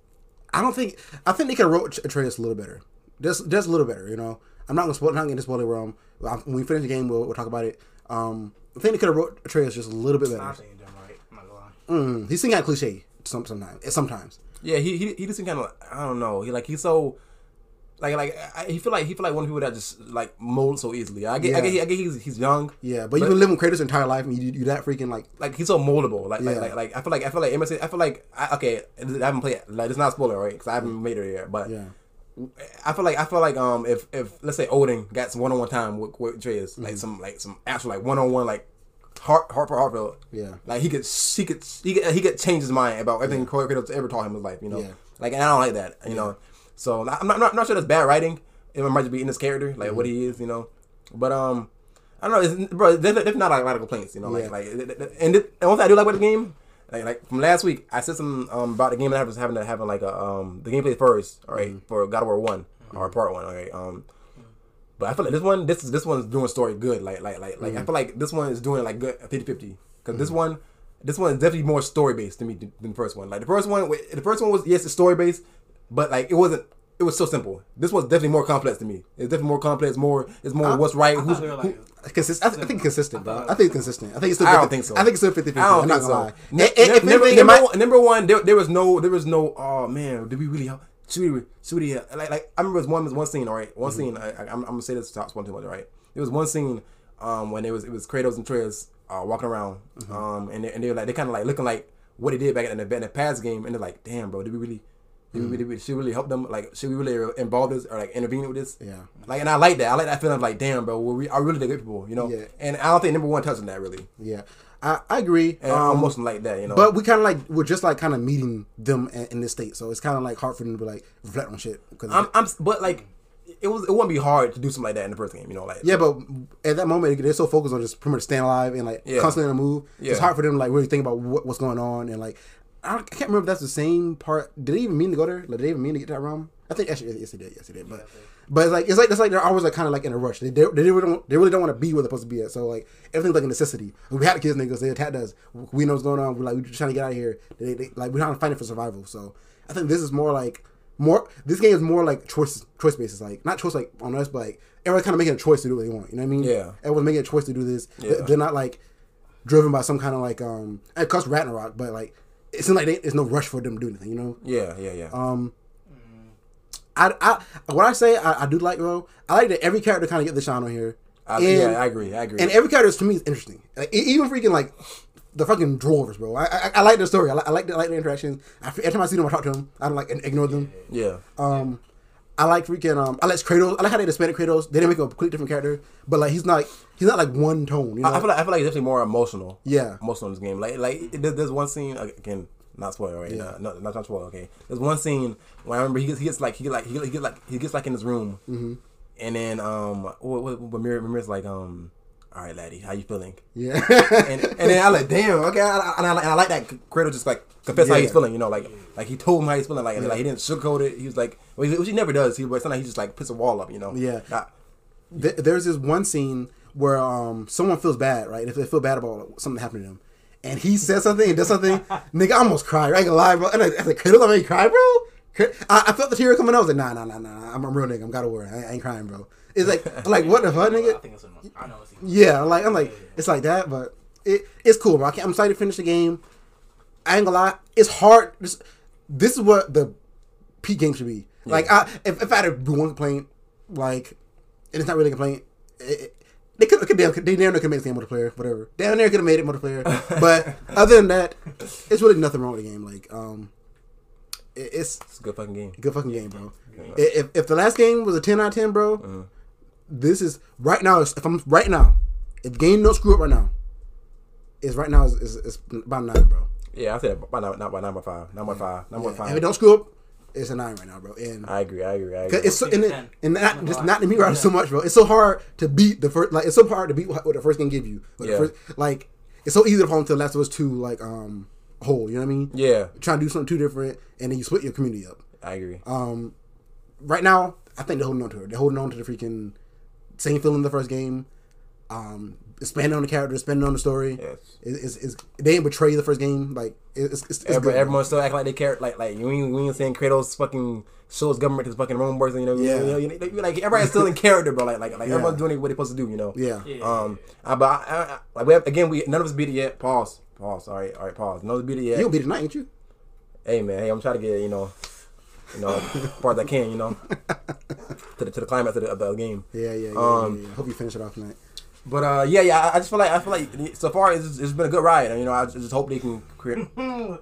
I don't think. I think they could have wrote Atreus a little better. Just, just a little better. You know, I'm not gonna spoil. Not gonna spoil it. Wrong. When we finish the game, we'll, we'll talk about it. Um, I think they could have wrote Atreus just a little bit It's better. not saying them right. I'm not gonna lie. Mm, he's singing out cliche some sometimes. Sometimes. Yeah, he he he just seem kind of I don't know. He like he's so like like I, he feel like he feel like one of the people that just like mold so easily. I get I Yeah. get I get he's he's young. Yeah, but, you've been living Kratos' entire life, and you you that freaking like. Like he's so moldable. Like like, Yeah. like like I feel like I feel like Emerson. I feel like I, okay. I haven't played like it's not a spoiler right because I haven't made it yet. But Yeah. I feel like I feel like um if if let's say Odin got some one on one time with, with Atreus Mm-hmm. like some like some actual like one on one like heart heart for heartfelt. Yeah. Like he could he could he could, he could change his mind about everything yeah. Kratos ever taught him in his life. You know. Yeah. Like and I don't like that. You yeah. know. So I'm not, I'm not not sure that's bad writing. It might just be in his character, like mm-hmm. what he is, you know. But um, I don't know, it's, bro. There's, there's not like a lot of complaints, you know. Like yeah. like, and, it, and one thing I do like about the game, like like from last week, I said some um about the game that I was having to having like a um the gameplay first, all right, mm-hmm. for God of War one mm-hmm. or part one, all right. Um, but I feel like this one, this is this one's doing story good, like like like like mm-hmm. I feel like this one is doing like good fifty-fifty because mm-hmm. this one. This one is definitely more story based to me than the first one. Like the first one, the first one was yes, it's story based, but like it wasn't. It was so simple. This one's definitely more complex to me. It's definitely more complex. More, it's more I, what's right. I who's who, like, consist, I, th- I think consistent, bro. I think it's consistent. I think it's still. I fifty, don't think so. I think it's still fifty fifty. I don't I'm think not so. gonna lie. Ne- If- if ne- anything, number, it number, might- one, number one, there, there was no, there was no. Oh man, did we really? Should we? Should we? Like, like I remember it was one, one scene. All right, one mm-hmm. scene. I, I, I'm, I'm gonna say this to one too much. All right, there was one scene um, when it was it was Kratos and Atreus uh, walking around, mm-hmm. um, and they, and they were like they kind of like looking like what he did back in the, in the past game, and they're like, damn, bro, did we really? Did we, did we, should we really help them? Like, should we really involve this or like intervene with this? Yeah. Like, and I like that. I like that feeling of like, damn, bro, we are really the good people, you know? Yeah. And I don't think number one touching that really. Yeah. I, I agree. And um, I almost like that, you know? But we kind of like, we're just like kind of meeting them in, in this state. So it's kind of like hard for them to like reflect on shit. Cause I'm, I'm, but like, it was, it wouldn't be hard to do something like that in the first game, you know? Like, yeah, but at that moment, they're so focused on just pretty much staying alive and like yeah. constantly on the move. Yeah. It's hard for them to like really think about what, what's going on and like, I can't remember if that's the same part. Did they even mean to go there? Like, did they even mean to get to that realm? I think actually yes, they did. Yes, they did. But yeah, but it's like it's like it's like they're always like kind of like in a rush. They they, they really don't they really don't want to be where they're supposed to be at. So like everything's like a necessity. We had to kill niggas. They attacked us. We know what's going on. We're like we're just trying to get out of here. They, they, like we're trying to fight it for survival. So I think this is more like more. This game is more like choice choice basis. Like not choice like on us, but like everyone's kind of making a choice to do what they want. You know what I mean? Yeah. Everyone's making a choice to do this. Yeah. They're not like driven by some kind of like um. It costs Ragnarok, but like. It seems like they, there's no rush for them to do anything, you know. Yeah, yeah, yeah. Um, I, I, what I say, I, I do like, bro. I like that every character kind of get the shine on here. I, and, yeah, I agree. I agree. And every character to me is interesting. Like, even freaking like the fucking dwarves, bro. I, I, I like their story. I like, I like, the, I like their interactions. I, every time I see them, I talk to them. I don't like ignore them. Yeah. Um, I like freaking. Um, I like Kratos. I like how they expanded Kratos. They didn't make him a completely different character, but like he's not. He's not like one tone. You know? I, I feel like I feel like it's definitely more emotional. Yeah. Emotional in this game. Like like there's, there's one scene again. Not spoiler, right? Yeah. No, not not spoiler. Okay. There's one scene where I remember he gets, he gets like he get like he gets like he gets like in his room, mm-hmm. and then um what what, what Mir- Mir's like um all right, laddie, how you feeling? Yeah. and, and then I like, damn, okay, I, I, and, I, and I like that Kratos just like confess Yeah. how he's feeling, you know, like like he told him how he's feeling, like, and, like he didn't sugarcoat it. He was like, well, he, which he never does. He but sometimes he just like puts a wall up, you know. Yeah. I, Th- There's this one scene where um someone feels bad, right? If they feel bad about something that happened to them, and he says something and does something, nigga, I almost cried. I ain't gonna lie, bro. And I, I said, Kratos, I made you cry, bro. I, I felt the tear coming out. I was like, nah, nah, nah, nah. I'm a real nigga. I'm God of War. I, I ain't crying, bro. It's like, like what the fuck, I nigga? think it's enough. I know it's Yeah, like I'm like, it's like that, but it it's cool, bro. I can't, I'm excited to finish the game. I ain't gonna lie, it's hard. This, this is what the peak game should be. Yeah. Like, I if, if I had to do one complaint, like, and it's not really a complaint. It, it, they could, could damn, they damn near could make this game multiplayer, whatever. Damn near could have made it multiplayer, but other than that, it's really nothing wrong with the game. Like, um, it, it's it's a good fucking game. good fucking game, bro. Yeah. If if the last game was a ten out of ten, bro, Uh-huh. this is right now. If I'm right now, if the game don't screw up right now, is right now is, is, is about a nine, bro. Yeah, I said by not, not by nine by five, nine by five, nine by Yeah. five. If it don't screw up, it's a nine right now, bro. And I agree, I agree, I agree. cause it's so, and, it, ten. and not just not to me right so much, bro. It's so hard to beat the first. Like it's so hard to beat what, what the first game give you. What the Yeah. first, like it's so easy to fall into Last of Us two like um hole. You know what I mean? Yeah, Trying to do something too different, and then you split your community up. I agree. Um, right now, I think they're holding on to it. They're holding on to the freaking same feeling in the first game. Um, expanding on the character, expanding on the story. Yes. It's, it's, it's, they didn't betray the first game. Like it's, it's, it's Every, good. everyone still act like they care. Like, like you ain't, we ain't saying Kratos fucking shows government his fucking Roman person. You know, Yeah. you know, you know, you know, like everybody's still in character, bro. Like, like, like Yeah. everyone's doing what they're supposed to do. You know. Yeah. Yeah. Um. I, but I, I, I, like we have, again, we none of us beat it yet. Pause. Pause. All right. All right. Pause. None of us beat it yet. You'll beat it tonight, ain't you? Hey man. Hey, I'm trying to get you know, you know, far as I can. You know, to the to the climax of the, of the game. Yeah, yeah, yeah. Um, yeah, yeah. Hope you finish it off tonight. But uh, yeah, yeah. I, I just feel like I feel like so far it's, it's been a good ride. And, you know, I just hope they can create. I,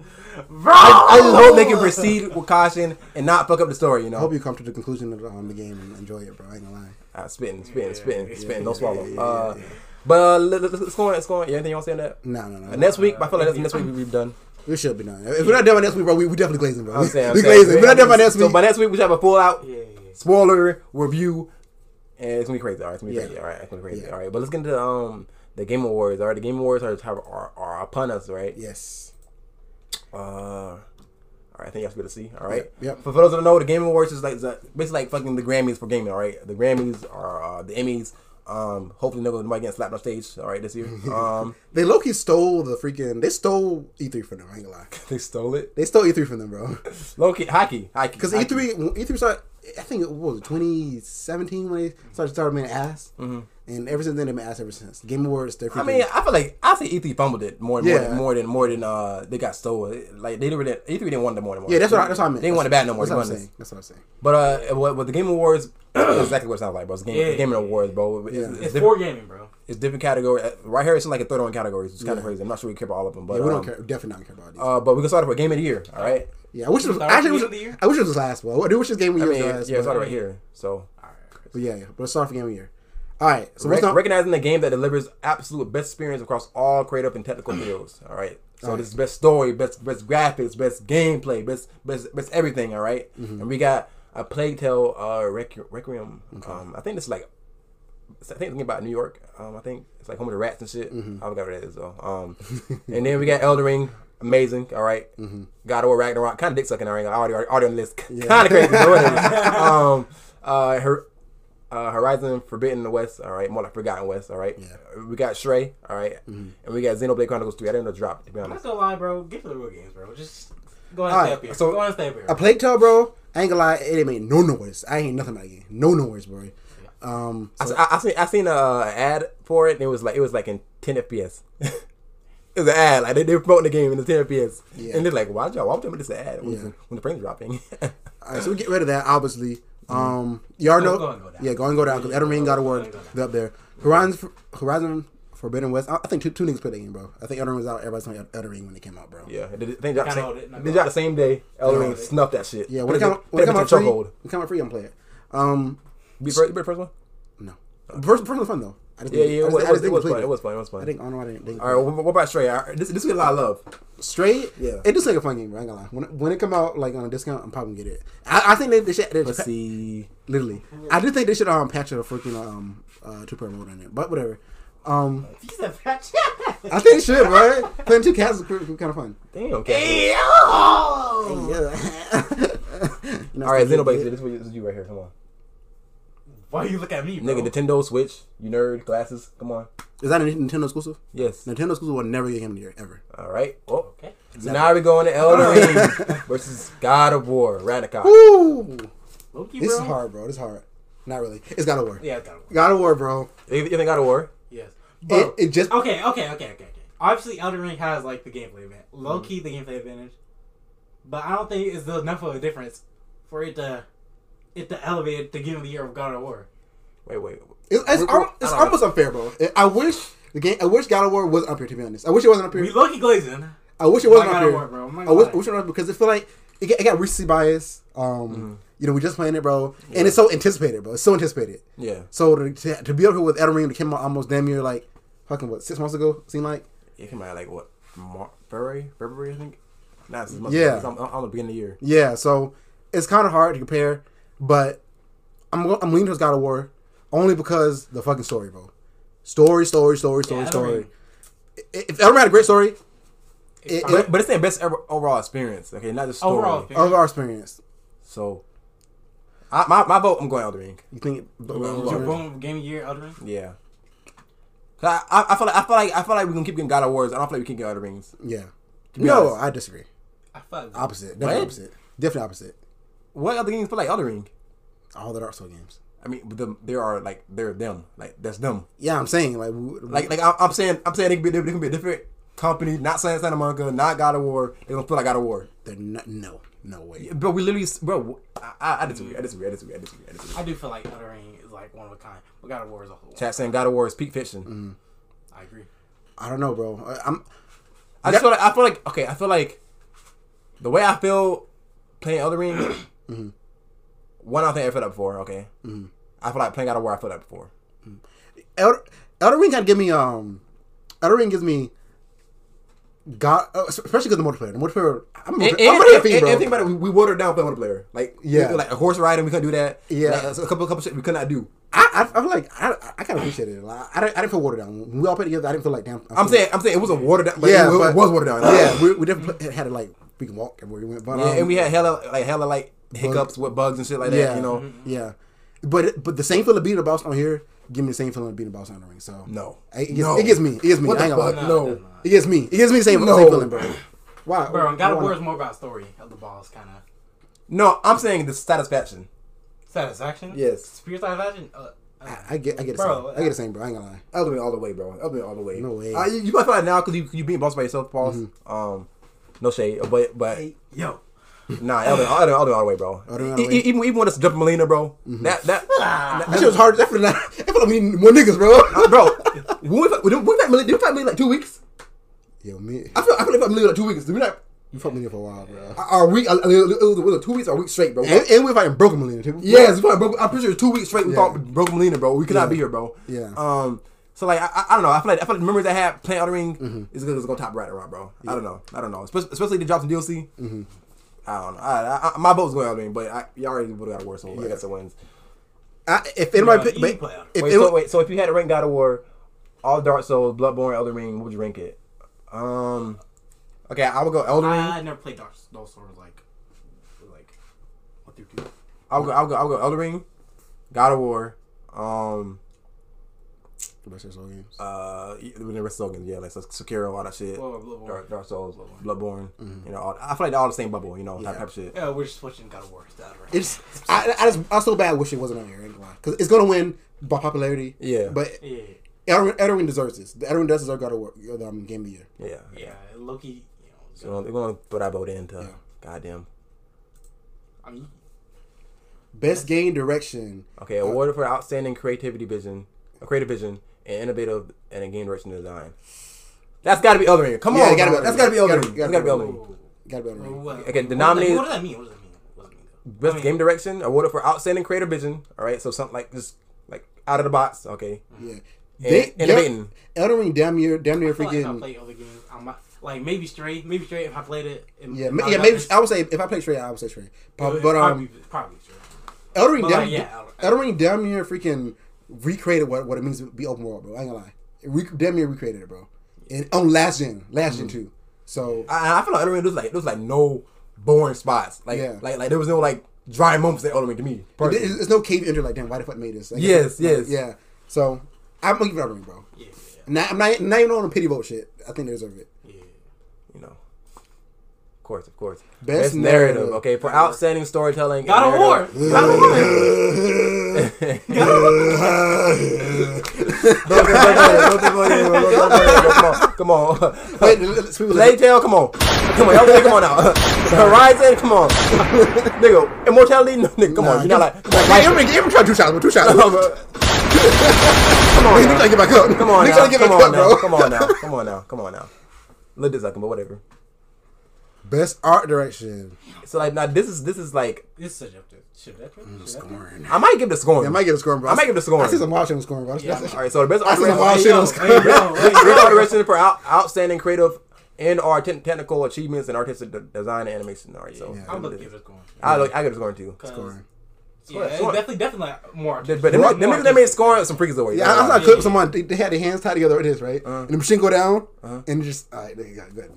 I just hope they can proceed with caution and not fuck up the story. You I know. hope you come to the conclusion of um, the game and enjoy it, bro. I ain't gonna lie. Uh, spitting, spitting, spitting, yeah, spitting. yeah, Don't swallow. yeah, yeah, uh, yeah, yeah. But uh, let, let, let's go on. Let's go on. Yeah, anything you want to say on that? No, no, no. Uh, next week, I feel like that's next week we've done. We should be done. If we're not done by next week, bro, we, we definitely glazing, bro. I'm saying, I'm we saying. glazing. If we're not done by next So week. by next week we should have a full out Yeah, yeah. spoiler review, and it's gonna be crazy. All right, it's gonna be Yeah. crazy. All right, it's gonna be crazy. Yeah. All right, but let's get into um the Game Awards. All right, the Game Awards are are, are upon us, right? Yes. Uh, all right, I think y'all should be able to see. All right. Yep, yep. For, for those that don't know, the Game Awards is like is like- basically like fucking the Grammys for gaming. All right, the Grammys are uh, the Emmys. Um, hopefully nobody getting slapped on stage. All right, this year. Um, They low key stole the freaking. They stole E three from them. I ain't gonna lie. they stole it. They stole E three from them, bro. Low key, hockey, hockey. Because E hockey. three, E three started. I think it what was it twenty seventeen when they started started being ass, Mhm. and ever since then they've been ass ever since. Game Awards, they're. I mean, I feel like I say E three fumbled it more, more, Yeah. than, more than more than uh they got stolen. Like they didn't. E three didn't want it more than more. yeah, that's what I, that's what I meant. They didn't want it bad no more. That's to what be I'm honest. saying. That's what I'm saying. But uh, what, what the Game Awards is exactly what it sounds like, bro. It's game, Yeah, it's gaming yeah, awards, bro. It's, Yeah. it's, It's different, for gaming, bro. it's different category. Uh, Right here, it's in like a thirty-one categories. It's kind of Yeah. crazy. I'm not sure we care about all of them, but Yeah, we um, don't care. Definitely not care about these. Uh, but we can start with Game of the Year. All right. yeah, I wish it was Start actually. with Wish, Game of the Year? I wish it was last, bro. I do wish this game of I the mean, year yeah, was it's last. started but, right here. So, All right. but yeah, yeah. But let's start for game of the year. All right. So Rec- what's not? recognizing the game that delivers absolute best experience across all creative and technical fields. All right. So All right. this is best story, best best graphics, best gameplay, best best best everything. All right? Mm-hmm. And we got a Plague Tale uh, Requ- Requiem. Um, I think it's like I think it's thinking about New York. Um, I think it's like Home of the Rats and shit. Mm-hmm. I forgot what that is though. Um, and then we got Elden Ring. Amazing. All right. God of War Ragnarok. Kind of dick sucking. All right. Already, already on the list. Mm-hmm. Yeah. Kind of crazy. But whatever. um, uh, her. Uh, Horizon Forbidden West, all right, more like Forgotten West, all right. Yeah. We got Stray, all right, Mm-hmm. and we got Xenoblade Chronicles three. I didn't know it dropped, to be I'm not honest. gonna lie, bro. Get to the real games, bro. Just go ahead and All stay right, up here. so- go ahead and stay up here. A Plague Tale, bro. I ain't gonna lie, it ain't made no noise. I ain't nothing about that game. No noise, bro. Um, I, I, I seen I seen a uh, ad for it, and it was like it was like in ten F P S. It was an ad, like they they were promoting the game in the ten F P S, Yeah. and they're like, "Why y'all? Why would you make this ad when, Yeah. when the frame's dropping?" all right, so we get rid of that. Obviously, um, you already Go- know. go and go down. Yeah, go and go down because Elden Ring, God of War, Go and go down. they're up there. Horizon, Horizon Forbidden West. I, I think two two niggas played that game, bro. I think Elden Ring was out. Everybody's talking about Elden Ring when it came out, bro. yeah, they, they dropped, Kinda the hold it, same, not they gonna dropped the same day. Elden Ring hold it. snuffed that shit. Yeah, when it Put come when it come out in free, chokehold. when it come out free, I'm playing it. Um, Be first, be the first one. no, first first was fun though. I just Yeah, didn't- yeah, I it just- was, I it was, just it didn't was complete fun. It was fun. It was I fun. think I don't know. I didn't. didn't All right, what, what about Stray? All right, This this get a lot of love. Straight, Yeah. it just like a fun game, bro. I ain't gonna lie. When it, when it come out like on a discount, I'm probably gonna get it. I, I think they, they should. They Let's should see. literally, I do think they should um patch a freaking um uh two player mode on it, but whatever. Um, He said fat I think it should, bro. Playing two cats is kind of fun. Damn, cat. Hey, yo! You know, All right, still Xenoblade, get- this is what you- this is you right here. Come on, Why you look at me, bro? nigga. Nintendo Switch. You nerd. Glasses. Come on. Is that a Nintendo exclusive? Yes. Nintendo exclusive will never get him here ever. All right. Well, Okay. so now we going to Elden Ring versus God of War. Ragnarok. Woo! Loki, This bro? is hard, bro. This is hard. Not really. It's God of War. Yeah, it's gotta work. God of War, bro. You you think God of War? Yes. It, Bro. it just Okay, okay, okay, okay, okay. Obviously, Elden Ring has like the gameplay advantage. Low key, the gameplay advantage. But I don't think it's enough of a difference for it to it to elevate it to give him the year of God of War. Wait, wait. it's, it's, We're- al- I it's don't know. almost unfair, bro. I wish the game. I wish God of War was up here. To be honest, I wish it wasn't up We here. Loki glazing. I wish it My wasn't God up of here. War, bro. I'm not I gonna wish, lie. I wish it was because I feel like it got, it got recency bias. Um, Mm-hmm. you know, we just playing it, bro, and it's so anticipated, bro. It's so anticipated. Yeah. So to, to, to be up here with Elden Ring that came out almost damn near like fucking what six months ago. Seemed like It came out like what? Mar- February? February, I think. Nah, it's month. Yeah. It's on, on the beginning of the year. yeah. So it's kind of hard to compare, but I'm go- I'm leaning towards God of War only because the fucking story, bro. Story, story, story, story, Yeah, Elden story. Ring. If Elden Ring had a great story, it, probably- it, But, but it's their best ever, overall experience. Okay, not just story. Overall experience. of our experience, So, I, my my vote. I'm going Elden Ring. you think? Was your boom game of year Elden Ring? Yeah. 'Cause I, I, I feel like I feel like I feel like we can keep getting God of Wars. I don't feel like we can get Elden Rings. Yeah. be No, honest. I disagree. I felt Opposite. Definitely What? opposite. Definitely opposite. What other games feel like Elden Ring? All the Dark Souls games. I mean, but the, there are like they're them. Like that's them. Yeah, I'm saying like we- Like like I, I'm saying I'm saying they can be they can be a different company. Not saying Santa Monica. Not God of War. They don't feel like God of War. they're not. No, no way. Bro, we literally bro. I, I, I disagree. I disagree. I disagree. I disagree. I disagree. I do feel like Elden Ring is like one of a kind, but God of War is a whole. Chat saying God of War is peak fiction. Mm-hmm. I agree. I don't know, bro. I, I'm. I just feel like I feel like okay. I feel like the way I feel playing Elden Ring. Mm-hmm. One, I don't think I felt that before. Okay, I feel like playing God of War. I felt that before. Elder, Elden Ring kind of give me um. Elden Ring gives me. God, uh, especially because the multiplayer. The multiplayer. I'm, And, I'm and, ready and, to and, bro. and think about it, we, we watered down playing multiplayer. Like Yeah. we- like a horse riding, we couldn't do that. Yeah. like, so a couple couple shit we could not do. I, I, I feel like I, I kind of appreciate it. Like, I, didn't, I didn't feel watered down. When we all played together, I didn't feel like damn. I'm saying I'm saying it wasn't watered down. But Yeah, it, was- but- it was watered down. yeah, we, we definitely had to like we can walk everywhere we went. But, yeah, um, and we had hella like hella like hiccups with bugs and shit like that. yeah, You know, yeah. But it- but the same feeling of beating the boss on here, give me the same feeling of beating the boss on the ring. So no, it gets, no. it gets me. It gets me. What I the ain't gonna fuck? lie. No. it does not. It gets me. It gives me the same, No. same feeling, bro. Why? Bro, God of why War not? is more about story of the boss, kind of no. I'm saying the satisfaction. satisfaction. Yes, Pure satisfaction. Uh, I, I get. I get the Bro, same. I get the same, bro. I ain't gonna lie. Elden Ring all the way, bro. Elden Ring all the way. No way. Uh, you, you might feel like now because you you being boss by yourself, Paul. Mm-hmm. Um, no shade, but but yo, nah, Elden Elden Elden all the way, bro. Elden Ring all the E- way. e- Even even when it's jumping Melina, bro. That that. That shit was hard. That feel like I feel like we need more niggas, bro. Uh, bro, when we, fight- when we fight Melina, did we fight Melina like two weeks? Yo, me. I feel I feel like we fight Melina like two weeks. Did we not? You fucked me for a while, bro. Our week, uh, it was, it was two weeks or a week straight, bro. And, and we fighting broken Melina too. Yes, we fought broken, I'm pretty sure it was two weeks straight. We Yeah. fought broken Melina, bro. We could not Yeah. be here, bro. Yeah. Um. So like I, I I don't know. I feel like I feel like the memories I had playing Elden Ring Mm-hmm. is gonna, is gonna top right around, bro. I don't know. I don't know. Especially, especially the drops in D L C. Mm-hmm. I don't know. I, I, I, my vote's going Elden Ring, but I, you already would have got worse. So I Yeah. guess it wins. I, if anybody, No, pick, you but play Elden if Wait, it so was, wait. So if you had to rank God of War, all Dark Souls, Bloodborne, Elden Ring, what would you rank it? Um. Okay, I would go Elden Ring. I, I never played Dark those sort of like like one through two. I'll go. I'll go. I'll go. Elden Ring, God of War. Um. the best of Souls games. Uh. With the rest slogans, yeah, like so Sekiro, all that shit. Well, Bloodborne. Dark, Dark Souls, Bloodborne. You know, all, I feel like they're all the same bubble. You know, type, Mm-hmm. Yeah. type shit. Yeah, we're just switching God of War to Elden Ring. It's I, I just I so bad wish it wasn't on here. I ain't gonna lie, because it's gonna win by popularity. Yeah. but yeah, Elden Ring- Elden Ring deserves this. The Elden Ring does deserve God of War um, game of the year. Yeah. yeah, Loki. You know, So they're gonna throw that vote into Yeah. goddamn. I mean, Best game direction. Okay, awarded for outstanding creativity vision, a creative vision, and innovative and a game direction design. That's got to be Elden Ring. Come Yeah, on, it gotta bro. be- that's got to be Elden gotta- Ring. gotta That's got to be be Elden Ring. Whoa. Gotta be Elden Ring. What- Okay, what does that- denominated- What does that mean? What does that mean? What does that mean? though? Best I mean, game direction, awarded for outstanding creative vision. All right, so something like just like out of the box. Okay, Yeah, and They- innovating. Elden Ring damn near damn near I feel like if I freaking. play other games, I might like maybe straight, maybe straight if I played it. it Yeah, it ma- might yeah, not maybe be- I would say if I play straight, I would say straight. it But, would but um, probably, probably straight. Elden Ring But, damn, like, yeah, Elden- Elden Ring damn near freaking recreated what, what it means to be open world, bro. I ain't gonna lie. We damn near recreated it, bro. And on last gen, last mm-hmm. gen too. So I, I feel like Elden Ring was like there was like no boring spots. Like yeah. like like there was no like dry moments in Elden Ring to me. There's, there's no cave entry like damn. Why the fuck made this? Like, yes, like, yes, yeah. So I'm gonna give it Elden Ring, bro. Yeah, yeah. Not, I'm not, not even on a pity vote shit. I think they deserve it. Yeah. You know. Of course, of course. Best, Best narrative. narrative. Okay, for outstanding storytelling. God of War. God of War. Come on, come on. Wait, Plague Tale, come on. Come on, y'all come on now. Horizon, come on. Nigga, Immortality, no, nigga, come nah, on. You're not like, like, like every, every try two shots, bro. Two shots. Come on, He's trying to get back up. Come on, He's now. trying to get Come back on up, now. bro. Come on now. Come on now. Come on now. Let this second, but whatever. Best art direction. So like now, this is this is like It's subjective. Subjective. Mm, scoring. I might give the scoring. Yeah, I might give it a scoring, bro. I might give it a scoring. I see some wild shit on scoring, bro. Yeah, That's- All right, so the best I art see some direction, wild Hey, shit yo, on hey, scoring. yo, hey, best yo. art direction for out, outstanding creative and or te- technical achievements and artistic de- design and animation. All right, so Yeah. I'm gonna give it a score. I look, I give it a scoring too. Scoring. Yeah, it's Score. definitely, definitely like more. But them More- them more niggas that made scoring some freaks away. Yeah, I, I saw a Yeah, clip yeah. of someone, they, they had their hands tied together like this, right? Uh-huh. And the machine go down, Uh-huh. and just, all right, there you go. Go ahead.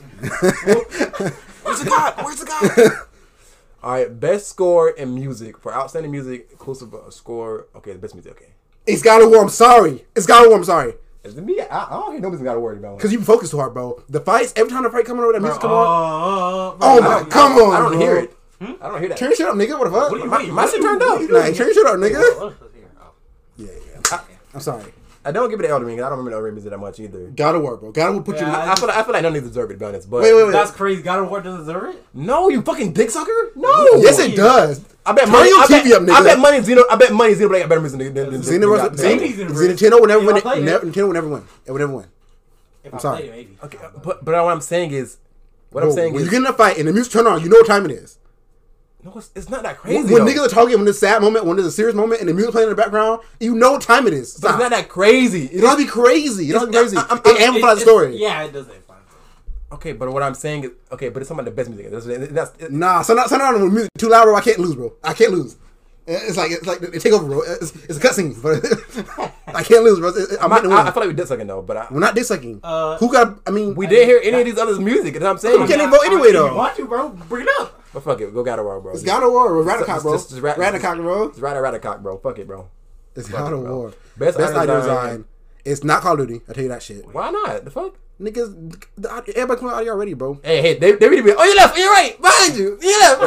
Where's the god? Where's the god? All right, best score in music for outstanding music, inclusive of score. Okay, the best music. Okay, It's God of War, I'm sorry. It's God of War, I'm sorry. is it me? I, I don't hear nobody's got to worry about. Because you focus too hard, bro. The fights, every time the fight coming over, that music come on. Oh, Oh my, come on, I don't bro. hear it. I don't hear that. Turn your shit up, nigga. What the fuck? What do you My, mean? my shit turned up. Nah, turn your shit up, nigga. Oh, Yeah, yeah. I'm sorry. I don't give it to Elden Ring. 'Cause I don't remember the Elden Ring music that much either. God of War, bro. God of War put you. Yeah, I feel like I feel like none of these deserve it, to be honest. But Wait, wait, wait. That's crazy. God of War doesn't deserve it. no, you fucking dick sucker. No. Yes, it does. I bet Turn money. your I T V bet, up, nigga. I bet money. Xeno. I bet money. Xenoblade got better music than than than- than- Xenoverse, than- Maybe Xen- Xenoverse. Nintendo will never Yeah, win I'll it. play it. Never, Nintendo will never win. It will never win. If I'm I sorry. played it, maybe. Okay, but but what I'm saying is, what Bro, I'm saying when is, you get in a fight and the music turn on, you know what time it is. no, it's, it's not that crazy. When, when though. niggas are talking, when there's a sad moment, when there's a serious moment, and the music playing in the background, you know what time it is. But Stop. it's not that crazy. It doesn't be crazy. It doesn't be It's- crazy. I'm- I'm- It I'm- amplifies the It- story. it's- Yeah, it does amplify. Okay, but what I'm saying is, okay, but it's talking about the best music. That's, that's it, Nah, so not, so not when music too loud, bro. I can't lose, bro. I can't lose. It's like it's like they take over, bro. It's, it's a cutscene, but I can't lose, bro. It's- I'm I, not the I, I win. feel like we did something though, but I, We're not disliking. Uh, Who got? I mean, we didn't hear any of these others' music. That's what I'm saying. We can't even vote anyway, If though. you want to, bro, bring it up. But fuck it, go God of War, bro. It's God of War or Just- Radicock, bro. just- just rat- Radicock, bro. It's Rada Radacock, bro. Fuck it, bro. It's Fuck God it, of bro. War. Best Best audio audio design. design. It's not Call of Duty. I tell you that shit. Why not? The fuck? Niggas, the, audio- everybody come out audio already, bro. Hey, hey, they, they really be. Oh, you left, on your right, behind you, you left,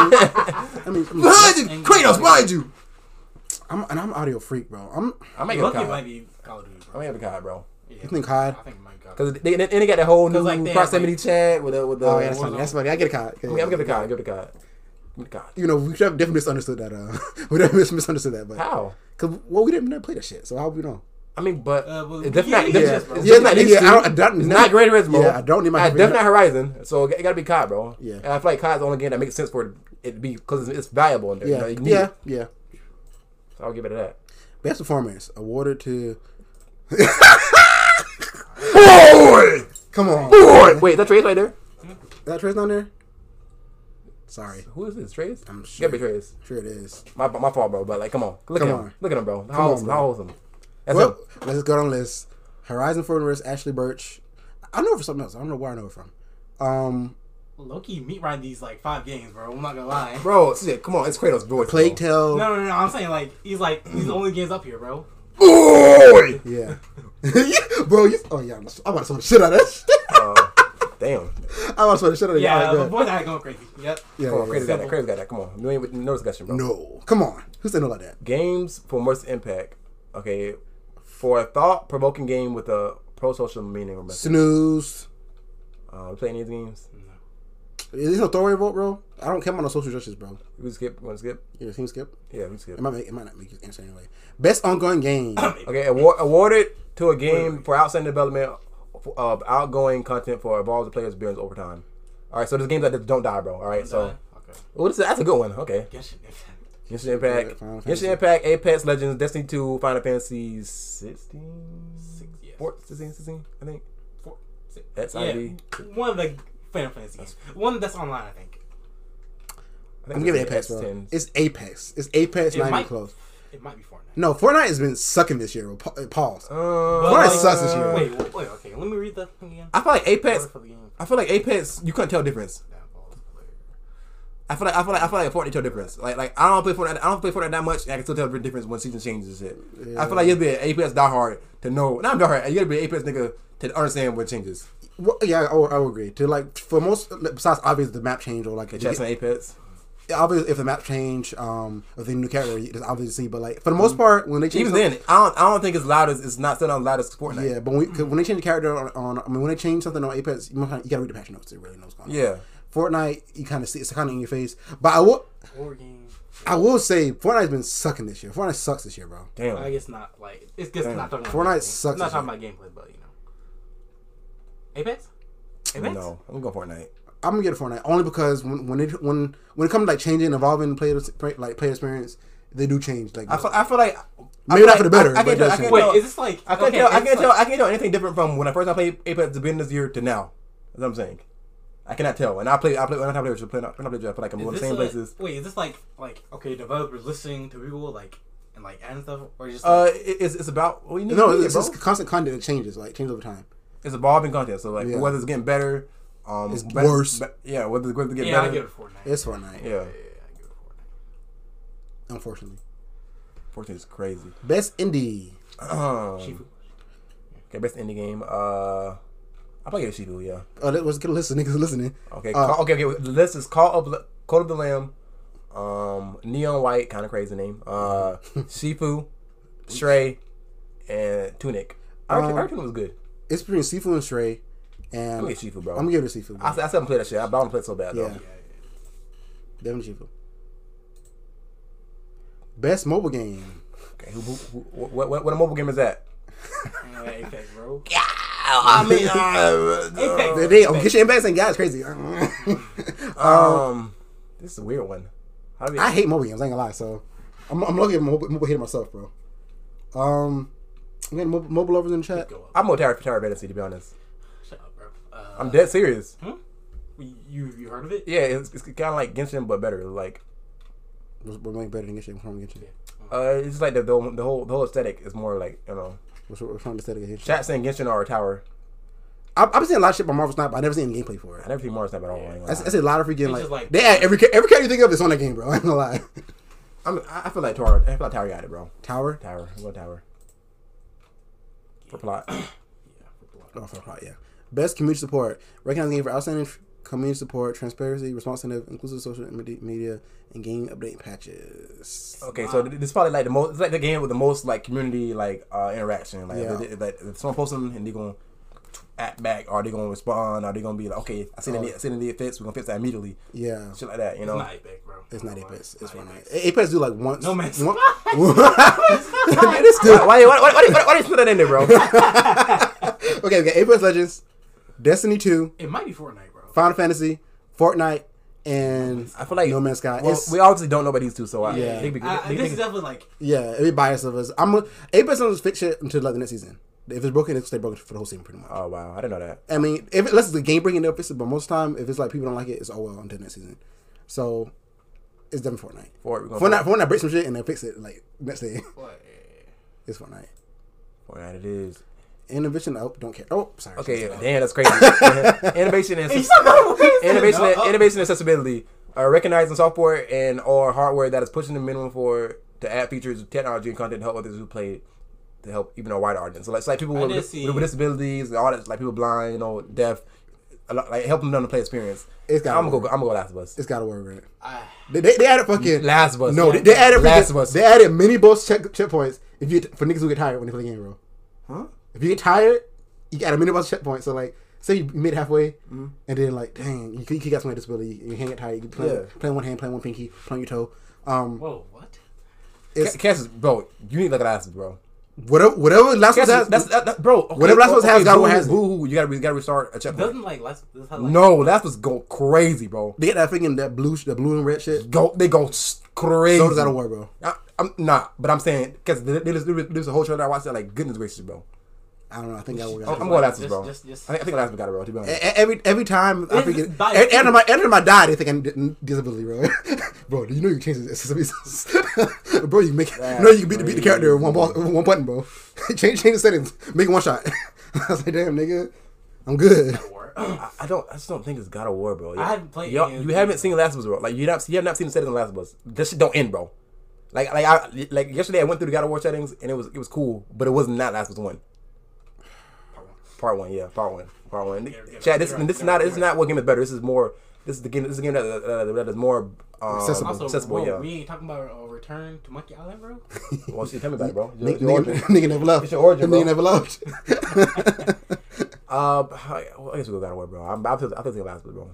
I mean, I'm, behind you, Kratos, behind you. I'm and I'm audio freak, bro. I'm. I might give it Lucky a it might cod. be Call of Duty, I bro. might give it a cod, bro. Yeah, You think Hyde? I think it might go. Because they, they, they got that whole new 'Cause, like, they have, proximity like- chat with the with the. Oh yeah, that's with- funny. That's funny. I get a card. I mean, I'm giving it a cod. Give it a cod. Give it a cod. You know, we should have definitely misunderstood that. Uh, we definitely mis- misunderstood that, but How? because well, we didn't never play that shit. So how would we know? I mean, but Uh, well, it's definitely yeah, not. yeah, It's, bro. it's Yeah, definitely not. yeah, these I two. don't- I don't- It's not Gran Turismo. Yeah, I don't need my- Uh, definitely not Horizon. So it got to be C O D, bro. Yeah. And I feel like C O D's the only game that makes sense for it to be because it's, it's valuable. And, you Yeah, know, you need yeah, it. yeah. So I'll give it to that. Best performance awarded to. Boy, Come on. boy. Wait, that Trace right there. Is that Trace down there? Sorry, Who is this? Trace? I'm sure. Gotta be Trace. Sure it is. My my fault, bro. But like, come on, look Come at him. on. Look at him, bro. How Come old? on, How bro. old is him? That's Well, him. let's go down the list. Horizon Forbidden West, Ashley Birch. I know her for something else. I don't know where I know her from. Um, Low-key meat ride these like five games, bro. I'm not gonna lie. Bro, shit, come on, it's Kratos' voice. Plague bro. Tale. No, no, no, no. I'm saying like he's like he's the only games up here, bro. Boy. Yeah. Bro, you, oh yeah, I'm about to sort the shit out of that shit. Uh, damn. I'm about to sort the shit out of that. Yeah, All right, the go ahead. boys are going crazy. Yep. Yeah, Come on, yeah, Kratos yeah. got that. Kratos got that. Come on, no, ain't- no discussion, bro. No, come on. Who said no like that? Games for most impact. Okay, for a thought-provoking game with a pro-social meaning or message. Snooze. Uh, we play any of these games? Is this a throwaway vote, bro? I don't care about no social justice, bro. We skip. Want to skip? Yeah, can we skip? Yeah, we skip. It might, make, it might not make you answer anyway. Best ongoing game. Okay, award, awarded to a game for outstanding development of outgoing content for evolved players' experience over time. All right, so there's games that don't die, bro. All right, so okay. well, this is, that's a good one. Okay, Genshin Impact. Genshin Impact, Final Fantasy. Genshin Impact, Apex Legends, Destiny two, Final Fantasy sixteen, Six, yes. four, sixteen, sixteen, I think. Four, six. That's Yeah, I D. one of the Final Fantasy games. One that's online, I think. I think I'm giving it's Apex, bro. ten. It's Apex. It's Apex, It not even might- close. It might be Fortnite. No, Fortnite has been sucking this year. Bro. Pa- Pause. Uh, Fortnite like, sucks this year. Wait, wait, wait, okay. Let me read the thing again. I feel like Apex. Word for the game. I feel like Apex. You couldn't tell the difference. I feel like I feel like I feel like Fortnite tell difference. Like like I don't play Fortnite. I don't play Fortnite that much. And I can still tell the difference when season changes and shit. Yeah. I feel like you'll be an Apex diehard to know. Not diehard. You gotta be an Apex nigga to understand what changes. Well, yeah, I, would- I would agree. To like for most, besides obviously the map change or like The chess and Apex. obviously if the map change, um, if they new character, it's obviously. But like for the most part, when they change, Even then, I don't. I don't think it's loud as it's not still not loud as Fortnite. yeah. But when, we, 'cause when they change the character on, on, I mean, when they change something on Apex, you, must, you gotta read the patch notes to really know what's going on. Yeah. Fortnite, you kind of see it's kind of in your face. But I will, War game. I will say Fortnite's been sucking this year. Fortnite sucks this year, bro. Damn. I guess not like it's just Damn. not talking about Fortnite gameplay. sucks I'm not this talking about gameplay, but you know. Apex. Apex. No, I'm going Fortnite. I'm gonna get a Fortnite only because when when it when when it comes to like changing, evolving player like player experience, they do change. Like I feel, I feel like maybe I not feel for the like- better. I, I but can't it tell. does I can't change. Wait, tell. is this like? I can't okay, tell. I it's can't tell. like- I can't tell anything different from when I first I played Apex the beginning of this year to now. That's what I'm saying. I cannot tell. And I play. I play. When I play with you, playing. When I play with you, I feel like I'm Is going the this same a- places. Wait, is this like like okay, developers listening to people like and like adding stuff, or just Uh, like, it, it's it's about. Well, you need No, to it's bro. just constant content that changes, like changes over time. It's evolving content. So like Yeah. whether it's getting better, um, It's better- worse. be- yeah, whether it's going to get yeah, I better. give it Fortnite. It's Fortnite, Yeah, yeah, I give it Fortnite. unfortunately. Fortnite is crazy. Best indie. Um, Shifu. okay, best indie game. Uh, I probably get Shifu. Yeah. Oh, let's get a list of niggas listening. Okay. Uh, Call, okay. Okay. The list is Call of Call of the Lamb, um, Neon White, kind of crazy name. Uh, Shifu, Stray, and Tunic. I reckon, Um, I reckon it was good. It's between Sifu and Stray, and I'm I'm gonna get Shifu, bro. gonna give it to Sifu. I, I Bro. still haven't played that shit. I don't play it so bad Yeah. though. Yeah, Definitely Sifu. Best mobile game. Okay. Who, who, who, what, what what a mobile game is that? yeah. yeah Apex, bro. I mean, uh, Apex. They, they, oh, get your inbox and guys crazy. um, this is a weird one. How do we? I hate mobile games. I ain't gonna lie. So I'm I'm looking at mobile, mobile hater myself, bro. Um, we got mobile, mobile lovers in the chat. Go up. I'm more Tower Tower Fantasy to be honest. Shut up, bro. Uh, I'm dead serious. You you heard of it? Yeah, it's, it's kind of like Genshin but better. Like, What's what make better than Genshin? What's wrong with Genshin? uh, it's just like the, the the whole the whole aesthetic is more like you know. What's, what's wrong with the aesthetic of Genshin? Chat saying Genshin or Tower. I've, I've seen a lot of shit by Marvel Snap, but I never seen any gameplay for I it. never seen Mars Snap at all. I, ain't I, gonna see- lie. I see a lot of freaking It's like, just like- they add every ca- every character you think of is on that game, bro. I ain't gonna lie. I'm, I feel like Tower. I feel like Tower got it, bro. Tower. Tower. I'm going Tower. For plot. Yeah. for blood. Oh, for plot, yeah. Best community support. Recognized game for outstanding f- community support, transparency, responsive, inclusive social medi- media, and game update patches. Okay, so this is probably like the most. It's like the game with the most like community like uh interaction. Like, Yeah. if, like if someone posts something and they gonna act back, or they gonna respond, or they gonna be like, okay, I see the Oh. need, I see the need fits. We're gonna fix that immediately. Yeah. Shit like that, you know. It's not Apex, bro. It's not I don't know Apex. why. It's not Fortnite. Apex. Apex do like once. No man's one- It's still, why, why, why, why, why, why did you put that in there, bro? Okay, we got Apex Legends, Destiny two, It might be Fortnite, bro. Final Fantasy, Fortnite, and I feel like No Man's Sky. Well, It's- we obviously don't know about these two, so I, Yeah. they, they, I, I, they, this they, is definitely like yeah, every bias of us. I'm a, Apex doesn't fix shit until like the next season. If it's broken, it's stay broken for the whole season, pretty much. oh wow, I didn't know that. I mean, if it, unless it's the game breaking, they'll fix it. But most of the time, if it's like people don't like it, it's oh well until next season. So it's definitely Fortnite. For we're Fortnite, Fortnite breaks some shit and they'll fix it like next day. what? It's Fortnite. Fortnite it is. Innovation. Oh, don't care. Oh, sorry. Okay, sorry. damn, that's crazy. Innovation and Hey, stop that. innovation, No, and, oh. innovation and accessibility. Uh, recognizing software and or hardware that is pushing the minimum for to add features, technology, and content to help others who play to help even a wider audience. So like, it's like people I with, did with, see- with disabilities, all that, like people blind, you know, deaf, a lot, like helping them to play experience. It's gotta I'm gonna work. go. I'm gonna go Last of Us. It's got to work, right? I, They, they, they added fucking Last of Us. no. They, they added Last freaking- of Us. They added mini boss check checkpoints if you for niggas who get tired when they play the game, bro. Huh? If you get tired, you got a mini boss checkpoint. So like, say you made halfway, Mm-hmm. and then like, dang, you, you got some disability. You can't get tired. You can play, Yeah. play one hand, play one pinky, play on your toe. Um, whoa, what? it's Cass, is- bro, you need to look at Last of Us, bro. whatever whatever Last of Cass, Us is- has. that's that, that, bro. Okay, Whatever Last of Us has, God boo, has it. boo, boo, you gotta you gotta restart a checkpoint. Doesn't like last. This has, like, No, Last of Us go crazy, bro. They get that freaking that blue the blue and red shit. Go, they go s- crazy. So does that war, bro. I, I'm not, but I'm saying because there's there's a whole trailer I watched that like goodness gracious, bro. I don't know. I think that war. I'm, I'm Like, going Last of Us, just- bro. just- just- I think, I think Last of Us got it, bro. To be honest. E- Every every time I It's forget, just by- every time I every time I die, they think I'm di- disability, bro. Bro, do you know you changed the disability? Bro, you make That's you know you can beat, beat the character with one crazy. ball, one button, bro. change change the settings, make it one shot. I was like, damn, nigga, I'm good. I, I don't. I just don't think it's God of War, bro. I haven't played Yo, any of you these, haven't bro. seen Last of Us, bro. Like you have. You have not seen the settings in Last of Us. This shit don't end, bro. Like, like I like yesterday, I went through the God of War settings and it was it was cool, but it was not Last of Us one. Part one, yeah, part one, part one. Yeah, yeah, Chad, this you're right, this is you're not right, this is you're not what game is better. This is more. This is the game. This is a game that uh, that is more um, Accessible. Also, accessible. bro, Yeah. we ain't talking about a return to Monkey Island, bro. Well, shit, tell me about it, bro. Your- Nigga, your nigga, origin. nigga never left. It's your origin, Nigga bro. never left. Uh, well, I guess we go God of War, bro. I'm, I feel I feel the Last of Us, bro.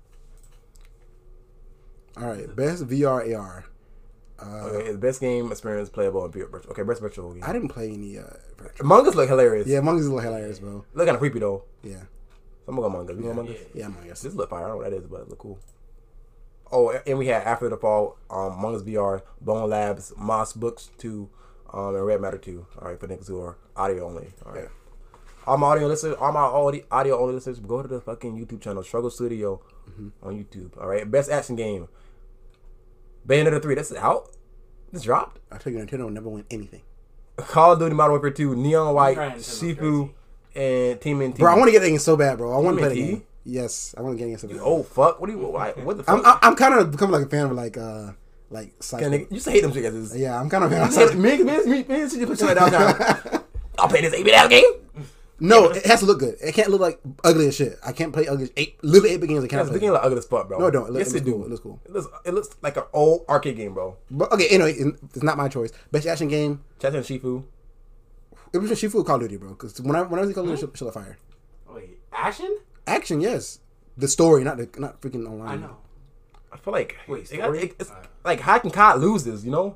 All right, best V R A R. Uh, Okay, best game experience playable and virtual. Okay, best virtual game. I didn't play any. Uh, virtual. Among Us look hilarious. Yeah, Among Us is a little hilarious, bro. Look kind of creepy though. Yeah, I'm gonna go Among Us. You go Among Us? yeah, Among Us. This look fire. I don't know what that is, but it look cool. Oh, and we had After the Fall, um, Among Us V R, Bone Labs, Moss Books two, um, and Red Matter two. All right, for niggas who are audio only. All right. All my audio listeners, all my audio audio only listeners, go to the fucking YouTube channel, Struggle Studio, Mm-hmm. on YouTube. All right. Best action game, Bayonetta three. That's out. This dropped. I tell you, Nintendo will never win anything. Call of Duty Modern Warfare two, Neon White, Right, Nintendo's Shifu, and Team N T. Bro, I want to get that game so bad, bro. I want to Team play the N T? game. Yes, I want to get it so bad. Oh fuck! What do you? Why, what the fuck? I'm, I'm, I'm kind of becoming like a fan of like, uh, like. sci-fi. Can nigga, you just hate them shit guys. Yeah, I'm kind of a fan. Of Me, sci-fi. me, me, me, me, you put your down. I'll play this eight bit game. No, it has to look good. It can't look like ugly as shit. I can't play ugly eight little eight bit games. I can't That's play. the game like ugly as fuck, bro. No, it don't. It look- yes, it it looks do. cool. It looks cool. It looks, it looks like an old arcade game, bro. But okay, anyway, it's not my choice. Best action game. Chat and Shifu. It was just Shifu or Call of Duty, bro. Because when I when I was Call of Duty, Shield of Fire. Wait, action? Action, yes. The story, not the not freaking online. I know. I feel like Wait, it got, story? it, it's Alright. like how can C O D lose this? You know?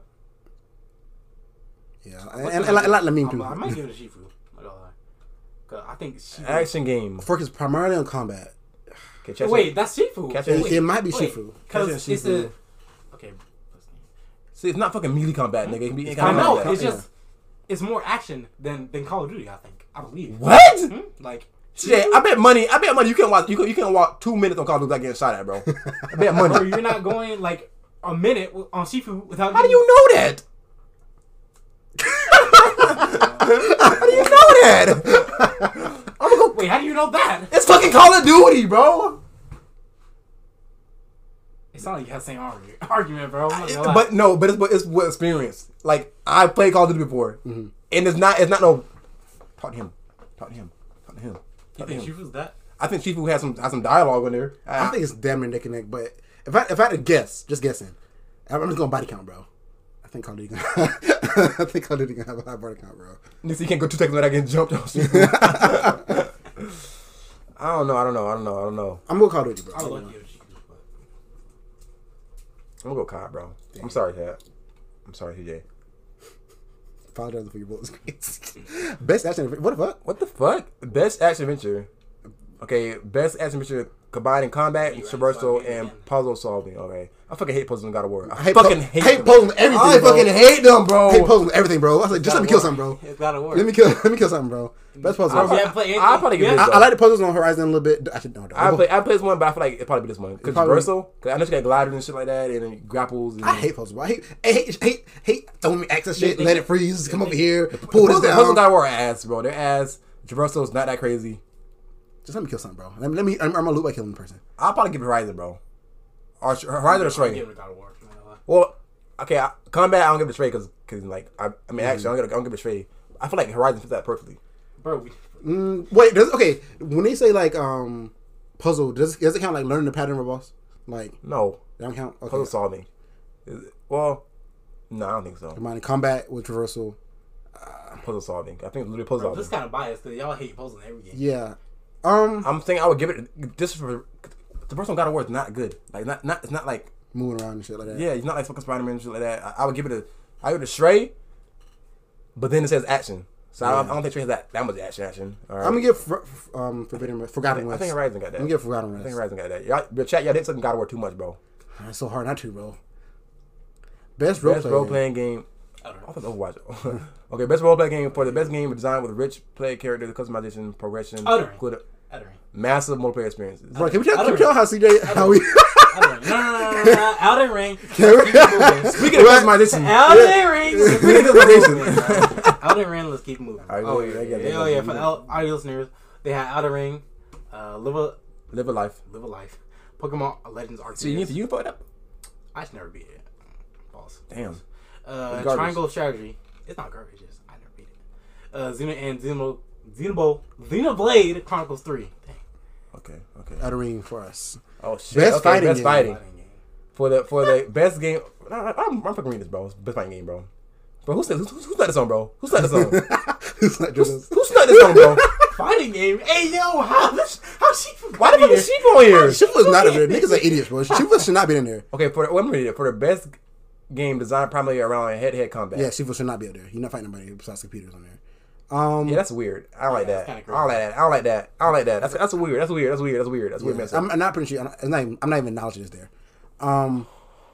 Yeah, and, and, and, like, like, let me I'm- I might give it to Shifu. Not gonna lie. 'Cause I think Shifu. Action game. focus primarily on combat. Okay, Chat Wait, that's Shifu. Catch It, Wait, it might be Shifu. Because Catch it's Shifu. a. Okay. See, it's not fucking melee combat, nigga. It can be any I kind of know. combat. It's just. It's more action than, than Call of Duty, I think. I believe. What? Hmm? Like. Shit, I bet money. I bet money. You can't watch. You can. You can't walk two minutes on Call of Duty without getting shot at, bro. I bet Bro, money. you're not going like a minute on Shifu without. How do getting- you know that? How do you know that? I'm gonna go. Wait, how do you know that? It's fucking Call of Duty, bro. It sounds like you have the same argument, argument bro. I'm not gonna lie. But no, but it's but it's what experience. Like I played Call of Duty before, Mm-hmm. and it's not. It's not no. Talk to him. Talk to him. Talk to him. you Talk to think him. Shifu's that? I think Shifu has some has some dialogue in there. I think it's damn near neck and neck. But if I if I had to guess, just guessing, I'm I'm just going body count, bro. I think Call of Duty. Gonna, I think Call of Duty gonna have a high body count, bro. You see, you can't go two seconds without getting jumped on Shifu. I don't know. I don't know. I don't know. I don't know. I'm gonna Call of Duty, bro. I would like you to Shifu, but I'm gonna go C O D, bro. I'm sorry, Chad. I'm sorry, T J. Apologize for your bullets. Best action. What the fuck? What the fuck? Best action adventure. Okay, best action adventure combining combat, You traversal, right, and again. puzzle solving. Okay, I fucking hate puzzles in God of War. I, I hate fucking pu- hate, hate them. puzzles with everything, I bro. fucking hate them, bro. I hate puzzles with everything, bro. I was like, just let me kill something, bro. It's gotta work. Let me kill. Let me kill something, bro. Best puzzle. I I, probably, haven't played anything. I probably give Yeah. it this. I like the puzzles on Horizon a little bit. I should know. I play. I play this one, but I feel like it'd probably be this one because probably- traversal. Because I know you got gliders and shit like that, and then grapples. And I hate puzzles. Bro. I hate, I hate, hate, hate throwing me access shit. They- Let they- it freeze. Come they- over here. Puzzle, Pull this puzzle down. God of War are ass, bro. They're ass. Traversal's not that crazy. Just let me kill something, bro. Let me. Let me I'm, I'm gonna loot by killing the person. I'll probably give it Horizon, bro. Or Horizon or I'm Stray. giving it God of War. I'm not gonna lie. Well, okay, I, combat I don't give it a Stray because because like I, I mean Mm. actually I don't, give it- I don't give it a Stray. I feel like Horizon fits that perfectly. Bro, we, Mm, wait. Does, okay. When they say like um puzzle, does does it count like learning the pattern of a boss? Like No, that don't count. Okay. puzzle solving. Is it, well, no, I don't think so. Combine combat with traversal. Puzzle solving. I think it's literally puzzle bro, this solving. kind of biased because y'all hate puzzles in every game. Yeah. Um. I'm saying I would give it this for the first one. God of War is not good. Like not not it's not like Moving around and shit like that. yeah, it's not like fucking Spider Man and shit like that. I, I would give it a I would give it a Stray, but then it says action. So I, don't, I don't think Stray has that that much action. Action. All right. I'm gonna give for, um Forbidden I Forgotten think, I West. think Horizon got that. I'm gonna give Forgotten I West. think Horizon got that. Y'all, but chat, y'all didn't something God of War too much, bro. It's so hard not to, bro. Best role Best player. role playing game. I don't I know. thought Overwatch. Okay, best role playing game for the best game designed with rich play characters, customization, progression, Othering. included Othering. massive multiplayer experiences. Bro, can we tell, I can we don't- tell how C J how we Elden Ring. No, no, no, no, no, no. Elden Ring. Let's keep it moving. Speaking of customization, Elden Ring. Let's keep it Customization. moving, bro. Elden Ring. Let's keep moving. All right, Oh well, yeah, they got- yeah, they oh got- yeah. they For got- the audio listeners, they had Elden Ring, uh, Live a live a life. Live a Life, Pokemon Legends Arceus. So you need to you fucked up. I just never beat it. False. Damn. Uh, Garbage. Triangle Strategy. It's not garbage. It's, I never beat it. Uh, Xeno and Xeno, Xenobo, Xenoblade Chronicles three. Dang. Okay. Okay. Elden Ring for us. Oh shit. Best okay, fighting Best game. fighting. Fighting game. For the for the best game. I, I, I'm, I'm fucking reading this, bro. It's best fighting game, bro. Bro, who said who, who, who started this song, bro? Who started this song? It's like who, just- who started this song, bro? Fighting game. Hey yo, how this, how she? Why the fuck is she on here? Shifu's not in there. Niggas are idiots, bro. Shifu should not be in there. Okay, for the, what I'm reading it for the best game designed primarily around head-to-head combat. Yeah, Shifu should not be up there. You're not fighting nobody besides computers on there. Um, Yeah, that's weird. I don't like Yeah, that. that's I kinda don't like that. I don't like that. I don't like that. That's that's weird. That's weird. That's weird. That's weird. That's weird. That's weird. yeah, mess I'm, I'm not pretty sure. I'm not, I'm not even acknowledging this there. Um,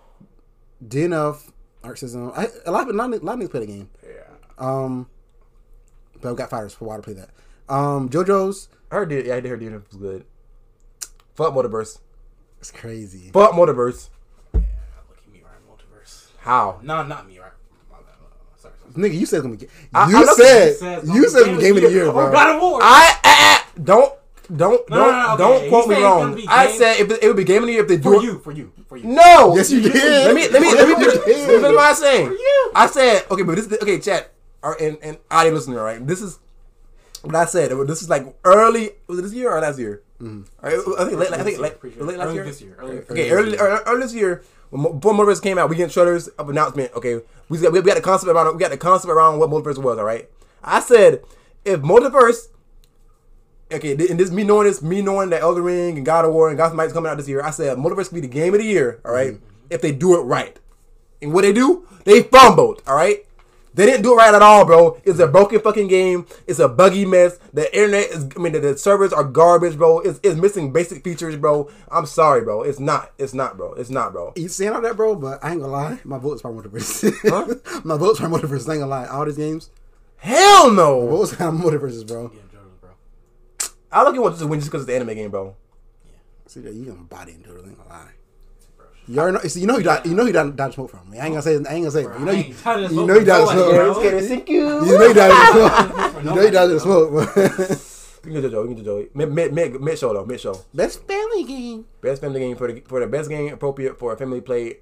D N F, Arc System. I, a lot of a lot of, a lot of niggas play the game. Yeah. Um, but I got fighters for why to play that. Um, JoJo's. I heard it. Yeah, I did hear D N F was good. Fuck Motorverse. It's crazy. Fuck Motorverse. Yeah. Look at me, right? Multiverse. How? No, not me, right? My bad. Uh, Sorry, sorry. Nigga, you said it's gonna be. I- You I know- said He says you said Game of game of the year, Or bro. God of War. I uh, uh, don't don't No, don't no, no, okay. don't He quote said me it's wrong. gonna be I game- said if it, it would be game of the year if they do for it. you, for you, for you. No. Yes, you did. Let me let me let me. Yes, you This is did. what I'm saying. For you. I said okay, but this is okay, chat. Or and and audio listener, right? This is what I said. This is like early. Was it this year or last year? Mm. I think late. I think late, Pretty sure. late last Early year. this year. Early- Okay, early early, early this year. When Mo- before Motorverse came out, we getting trailers of announcement. Okay, we got we got the concept around we got the concept around what Motorverse was. All right, I said if Motorverse. Okay, and this me knowing this, me knowing that Elden Ring and God of War and Gotham Knights coming out this year. I said Motorverse could be the game of the year. All right, if they do it right. And what they do, they fumbled. All right. They didn't do it right at all, bro. It's a broken fucking game. It's a buggy mess. The internet is, I mean, the, the servers are garbage, bro. It's, it's missing basic features, bro. I'm sorry, bro. It's not. It's not, bro. It's not, bro. You saying all that, bro? But I ain't gonna lie. My vote's for Multiverse. Huh? My vote's for Multiverse. I ain't gonna lie. All these games, Hell no. votes for Multiverses, bro. Yeah, JoJo's, bro. I look at want to win just because it's the anime game, bro. See that you gonna body into it? I ain't gonna lie. You already know. You know you died. You know you died. Died smoke from. I ain't gonna say. I ain't gonna say. It, but you know I you. ain't trying to You smoke know you died for in nobody, smoke. bro. Thank you. You know you died in smoke. For You know you died in nobody, smoke. bro. You can get JoJo. You can get JoJo. Mid, mid, mid, mid show though. Mid show. Best family game. Best family game for the for the best game appropriate for a family play.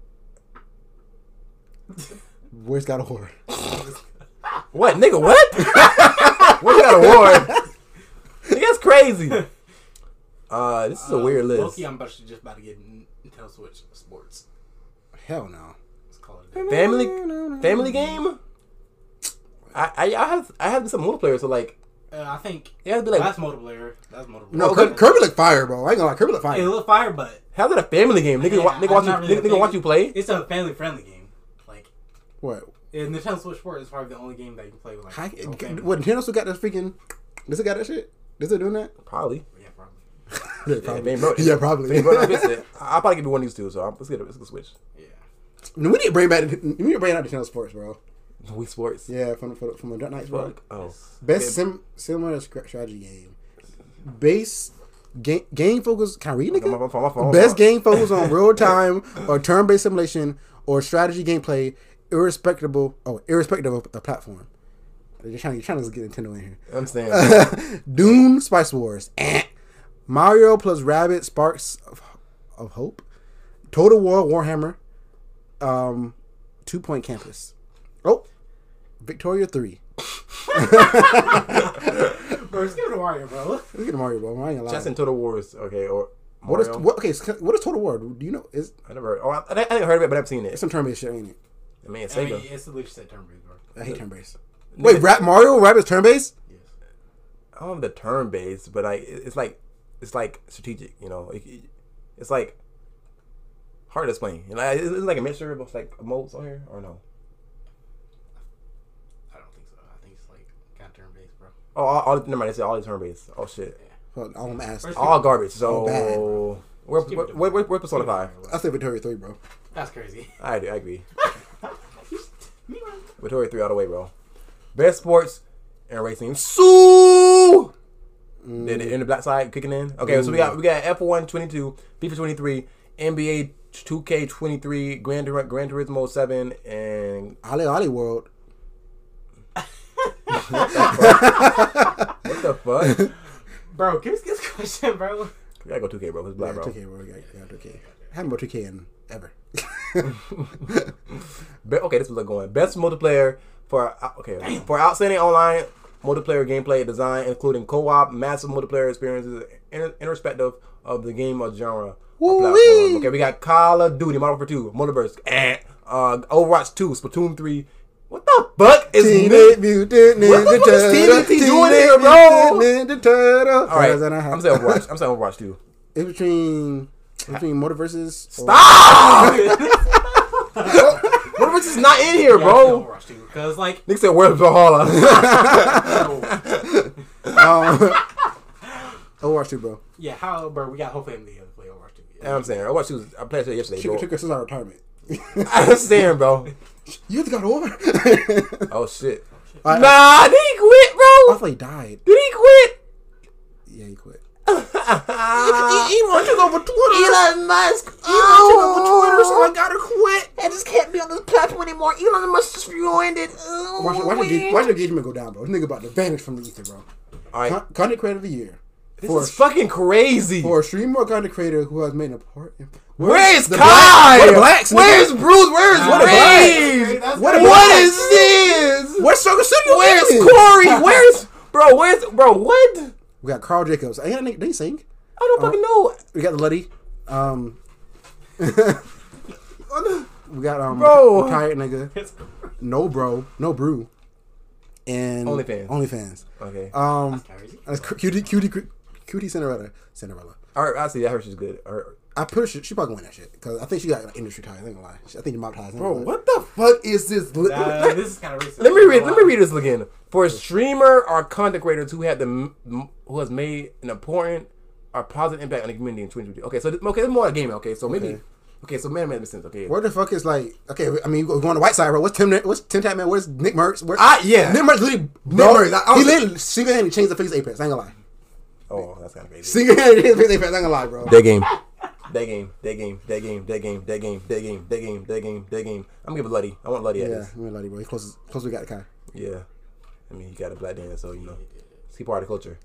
Where's God of War? What nigga? What? What got a award? Nigga, that's crazy. Uh, this is a Uh, weird list. Loki, I'm about to, just about to get Nintendo Switch Sports. Hell no. Let's call it a day. Family family game. I I, I have I have some multiplayer, so like Uh, I think it has to be like that's multiplayer. That's multiplayer. No, Okay. Kirby, Kirby look fire, bro. I ain't gonna lie. Kirby look It fire. look fire, but how's it a family game? Nigga, Yeah, wa- nigga I'm watch you not really nigga, a nigga watch family- you play. it's a family friendly game. Like What? yeah, Nintendo Switch Sports is probably the only game that you can play with like. How, the whole family. what? Nintendo still got that freaking. Does it got that shit? Is it doing that? Probably. Yeah, probably. Yeah, Yeah, probably. they broke it. Yeah, They probably. broke it, fix it. I'll probably give you one of these two. So I'm, let's get it. Let's get switch. Yeah. We need to bring back. We need to bring out Nintendo Sports, bro. Wii Sports. Yeah, from from from the Dark Knights, bro. Fuck. Oh. Best Okay. sim similar strategy game. Base game game focus. Can I read, Okay, my nigga? phone, my phone, my Best phone. game focus on real time or turn based simulation or strategy gameplay, irrespective. Oh, irrespective of the platform. They're trying, you're trying to get Nintendo in here. I'm saying. Dune, Spice Wars, eh. Mario plus Rabbit, Sparks of, of Hope, Total War, Warhammer, um, Two Point Campus. Oh, Victoria three. Bro, just give it to Mario, bro. Look at Mario, bro. I ain't gonna lie. Chess and Total Wars. Okay. Or What is Mario. what? Okay, so what is Total War? Do you know? Is I never. Heard, oh, I, I think I heard of it, but I've seen it. it's some turn based shit, ain't it? I mean, I Sega. mean, it's the least set turn based, bro. I hate turn based. Nigga, Wait, Rap Mario Rabbit's turn based? Yes. I don't have the turn based, but like it- it's like it's like strategic. You know, it, it- it's like hard to explain. You know, it's, it's like a mixture of like modes on here, or no? I don't think so. I think it's like kind of turn based, bro. Oh, all, all never mind. I said all turn based. Oh shit, Hold on, I'm gonna ask. First- all garbage. So Oh, bad. where, Just give where, it to where, me. where, where Persona five? I say Victoria three, bro. That's crazy. I do. I agree. Victoria three all the way, bro. Best sports and racing. Sue. Mm. The, the, in the black side kicking in. Okay, so we got we got F one twenty-two, FIFA twenty-three, N B A two K twenty-three, Gran, Tur- Gran Turismo seven, and Ali Ali World. what the fuck? Bro, give us this question, bro. We gotta go two K, bro. It's black, Yeah, bro. two K, bro. Yeah, yeah, two K. I haven't bought two K in ever. Be- okay, this was like going best multiplayer for uh, okay Damn. for outstanding online multiplayer gameplay design, including co-op, massive multiplayer experiences, in- irrespective of the game or genre. Or platform. Okay, we got Call of Duty, Modern Warfare two, Multiverse, eh, uh, Overwatch two, Splatoon three. What the fuck is Teenage Mutant What the Ninja fuck is T M T doing here, bro? Ninja Turtle. All right, I'm saying Overwatch. I'm saying Overwatch two. It's between it's between Multiverses. Stop! Multiverse is not in here, bro. Overwatch two, because like Nick said, "Where's Valhalla?" um, Overwatch two, bro. yeah, how, bro? We got whole family to play Overwatch two. Yeah, I'm saying Overwatch two. I played it yesterday, She bro. took her sister out of retirement. I'm saying, bro. You just got over. Oh shit. I, Nah, did he quit, I bro? thought he died. Did he quit? Yeah, he quit. Elon took over Twitter. Elon Musk. Elon took over Twitter, so I gotta quit. I just can't be on this platform anymore. Elon Musk just ruined it. Oh, Watch, watch, your, ga- watch your engagement go down, bro. This nigga about to vanish from the ether, bro. All right, Con- content creator of the year. this For, is fucking crazy. for a streamer or content creator who has made an important. Where is the Kai? black- Where the blacks? Where's nigga? Bruce? Where's What the Ray? That's What crazy. about- What is this? Where's Struggle Studio? Where's Where's Corey? Where's bro? Where's bro? What? We got Carl Jacobs. Ain't that nigga, they sing? I don't fucking know. We got the Luddy. Um, we got um, Bro. retired nigga. No bro, no brew, and OnlyFans. OnlyFans. Okay. Um, Crazy. that's cu- cutie, cutie, cutie Cinderella. Cinderella. All right, I see. I heard she's good. All right. I put her. She, she probably win that shit because I think she got like, industry ties. I ain't gonna lie. She, I think the mob ties. Bro, what the fuck is this? Li- Uh, this is kind of racist. Let me read. Let me read this again. For a streamer or content creators who had the m- m- who has made an important or positive impact on the community in twenty twenty. Okay, so this, okay, it's more a game. Okay, so maybe. Okay. Okay, so man, makes sense. Okay. Where the fuck is like? Okay, I mean, we're going to White Side, bro. What's Tim? What's Tim Tap Man? Where's Nick Merckx? Where's, Ah, yeah. Nick Merckx literally. Nick Bro, Merckx, I- I he was- literally single handedly changed the face of Apex. I ain't gonna lie. Oh, that's kind of crazy. Single handedly changed the face of Apex. I ain't gonna lie, bro. That game. That game. That game. That game. That game. That game. That game. That game. That game. That game. I'm gonna give it Luddy. I want Luddy at Yeah, this. I'm Luddy, bro. He close. Close. We got the Kai. Yeah. I mean, he got a black dance, so you know, he part of the culture.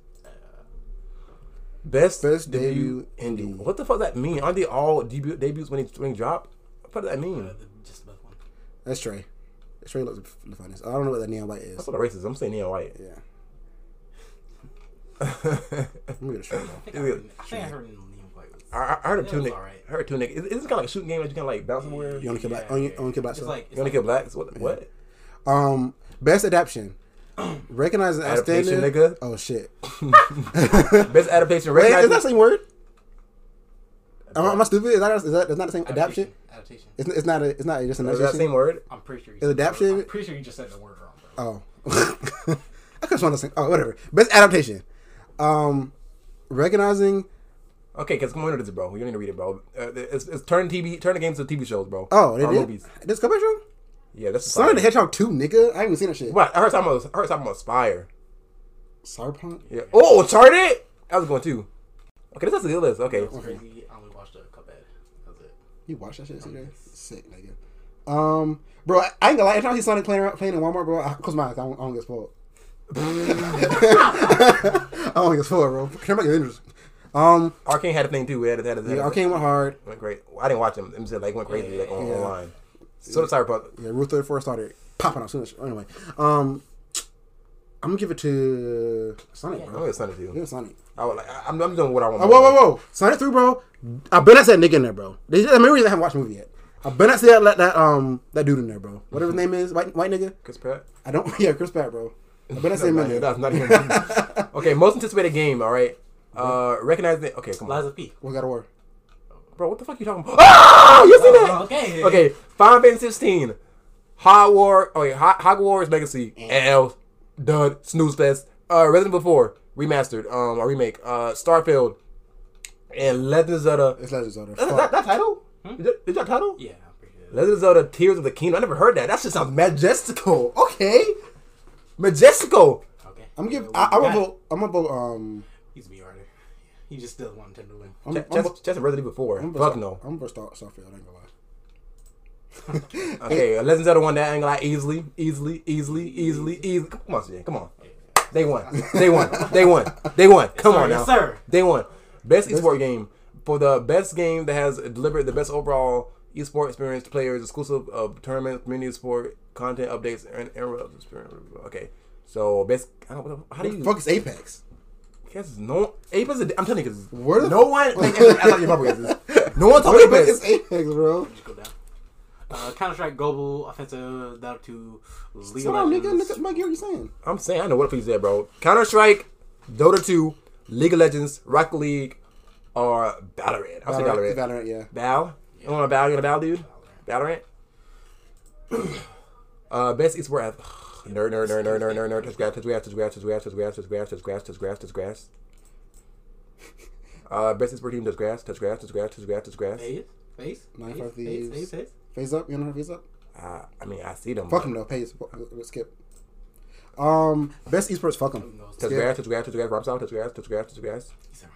Best, Best debut debut indie. indie. What the fuck does that mean? Aren't they all debut debuts when they when they drop? What does that mean? Uh, the- just the best one. That's Trey. Trey looks the funniest. I don't know what that neon white is. That's what a racist. I'm saying neon white. Yeah. I, I'm gonna get a Trey, bro. I think I heard, I think I heard Neon White was. I heard a It was tunic. alright. I heard a tunic. Is, is this kind of like a shooting game that you can like bounce somewhere? You You only kill black. Yeah, Only, yeah, only kill black It's stuff. like, it's only like kill blacks? What? What? Um, best adaptation. Recognizing Adaptation, outstanding. nigga. Oh shit. Best adaptation. Wait, is recognized- that the same word? Am I, am I stupid? Is that is that is not the same adaptation? Adaptation. It's, it's not a, it's not just an Is that the same word? I'm pretty sure. You Is said the adaptation- word- I'm pretty sure you just said the word wrong, bro. Oh. I could have to say. Oh, whatever. Best adaptation. Um, recognizing. Okay, because come on into this, bro. You don't need to read it, bro. Uh, it's, it's turn T V, turn the games to T V shows, bro. Oh, they Or did. movies. This come back show. Yeah, that's Sonic the Hedgehog two, nigga. I ain't even seen that shit. What? I heard talking about. I heard talking about Spire. Cyberpunk. Yeah. Oh, Uncharted. That was going too. Okay, this is a good list. Okay. It's crazy. I only watched a Cuphead. That's it. You watch that shit, C J? Sick, nigga. Um, bro, I, I ain't gonna lie. Every time I see Sonic playing around, playing in Walmart, bro, I close my eyes. I don't, I don't get spoiled. I don't get spoiled, bro. Turn back your interest. Um, Arcane had a thing too. It had, had, had, had yeah, Arcane went hard. went great. I didn't watch them. It said like went crazy like on, Yeah. online. So did Cyberpunk. Yeah, Rule thirty-four started popping out soon as anyway. Um, I'm gonna give it to Sonic, I'm bro. gonna Sonic too. Give it Sonic. I would like. I, I'm, I'm doing what I want. Oh, whoa, whoa, whoa! Sonic three, bro. I bet that's that nigga in there, bro. They just, I mean, I haven't watched the movie yet. I bet I see that, that that um that dude in there, bro. Whatever his name is, white white nigga. Chris Pratt. I don't. Yeah, Chris Pratt, bro. I bet I see him Not in even- there. That's not even. Okay, most anticipated game. All right. Uh, recognize it. Okay, come on, Liza P. What God of War? bro. What the fuck you talking about? Ah, you seen that? Oh, okay. Okay, Final Fantasy sixteen, Hot War, okay, Hot Hogwarts Legacy, L, Dud, Snooze Fest, uh, Resident Evil four remastered, um, a remake, uh, Starfield, and Legend of Zelda. It's Legend of Zelda. Is that, Fuck. that title? Is, that, is that title? Yeah, I'm pretty sure. Legend of Zelda: Tears of the Kingdom. I never heard that. That shit sounds majestical. Okay, majestical. Okay. I'm gonna give. Yeah, I, I'm we gonna got it. vote. I'm gonna vote. Um, He's a B artist. he just still want Nintendo to win. I'm, Ch- I'm, Chess, Chess and Resident Evil four. I'm, Fuck I'm, no. I'm gonna start Starfield. I ain't gonna lie. Okay, Legend of Zelda won that. I ain't gonna lie, easily, easily, easily, easily, easily. Come on, Jen, come on. They won. They won. They won. They won. Come sir, on now. yes, sir. They won. Best esport game for the best game that has delivered the best overall esport experience to players, exclusive of tournaments, community support, content updates, and and experience. Okay, so best. I don't, how do What you? the fuck is Apex? Guess no. Apex. Is, I'm telling you, because Where the no one. Like, I thought your brother is this. No one talking What the fuck Apex. is Apex, bro? Just go down. Uh, Counter Strike Global Offensive Dota two League Slow of down, nigga. Legends. Nigga, Mike, what you saying? I'm saying I know what the fuck you said, bro. Counter Strike, Dota two, League of Legends, Rocket League, or Valorant. I'll say Valorant. Valorant, yeah. Val? You want a Val? You want a Val, dude? Valorant? uh, best esport ath- nerd, nerd, nerd, nerd, nerd, nerd, nerd. Touch grass, touch grass, touch grass, touch grass, touch grass, touch grass, touch grass, touch grass, touch grass. Uh, best esport team, touch grass, touch grass, touch grass, touch grass, touch grass. Face? Face? ninety-five Face? Thieves. Face? Face? Face up, you know face up? Uh, I mean, I see them. Fuck him though, pays. Let's skip. Um, best esports, fuck him. Touch grass, touch grass, touch grass, Ramsal, touch grass, touch grass, touch grass.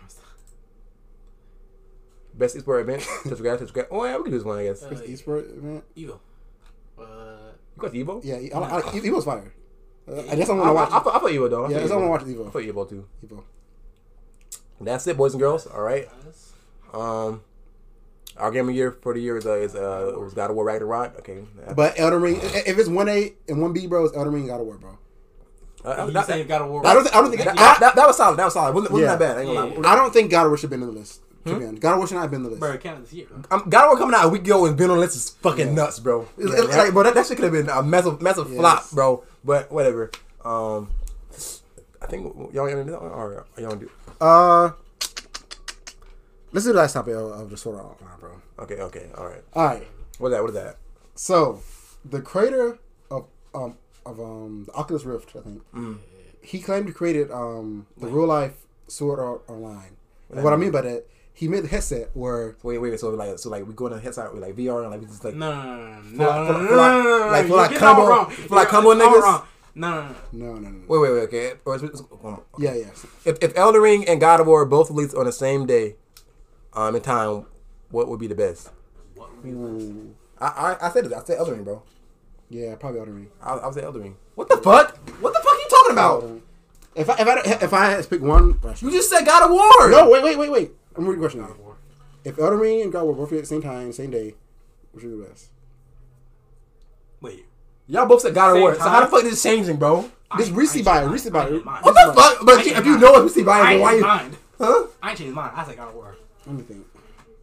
Best esport event, touch grass, touch grass. Oh yeah, we can do this one, I guess. Best esports event. Evo. Uh, You got Evo? Yeah, I, I, I, Evo's fire. Uh, I guess I I, want to I, watch. I, I put Evo though. I Yeah, put I want to Evo. watch I Evo. put Evo too. Evo. That's it, boys and girls. All right. yes. Um, our game of the year for the year is uh, is uh was God of War Ragnarok. Okay. But Elden Ring, i- if it's one A and one B, bro, it's Elden Ring and God of War, bro. Uh, You that, say you got a war. I don't, think, I don't think. that, I, that, that was solid. That was solid. Wasn't, wasn't Yeah. that bad. I ain't gonna Yeah. lie. I don't think God of War should have been on the list. To be honest, God of War should not have been on the list. Bro, it counted this year. Um, God of War coming out a week ago and been on the list is fucking Yeah. nuts, bro. It's, Yeah, it's that- like, bro, that, that shit could have been a massive, massive Yes. flop, bro. But whatever. Um, I think y'all gonna do that one, or y'all gonna do? Uh, let's do the last topic of, of the Sword Art Online, bro. Okay, okay, all right. All right. What is that? What is that? So, the creator of um of um the Oculus Rift, I think, Mm. he claimed he created um the real life Sword Art Online. And what I mean by that, he made the headset where Wait, wait, wait. So like, so like, we go on the headset with like V R and like we just like. No, no, no, no, For no, like- no, for no, like- no, no, no, no, like- for you're like getting it all combo- wrong. for like You're- combo it's all niggas? wrong. No, no, no. no no no, Wait, wait, wait. Okay. Or is it, hold on. yeah yeah If if Elden Ring and God of War both released on the same day, um, in time, what would be the best? What would be the Ooh. I I, I said it. I said Elden Ring, bro. Yeah, probably Elden Ring. I I would say Elden Ring. What the fuck? What the fuck are you talking about? If I if I if I had to pick one, You just said God of War. no wait wait wait wait. I'm reading the question now. War? If Elden Ring and God were both at the same time, same day, which would be the best? Wait. Y'all both said God of Same War. So how the time? fuck is this changing, bro? This I- Reese I buy it, changed Reese mine. buy I it. changed mine. What the fuck? But I if changed you mine. know what C buy, I then why changed you? mine. Huh? I changed mine. I said God of War. Let me think.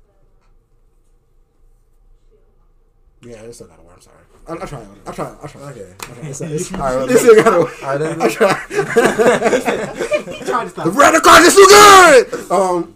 Yeah, it's still got to work. I'm sorry. I, I try. I try. I try. Okay. It's, it's, All right. it's still got to work. All right. I Then, try. He tried to stop. The red card is too good. Um.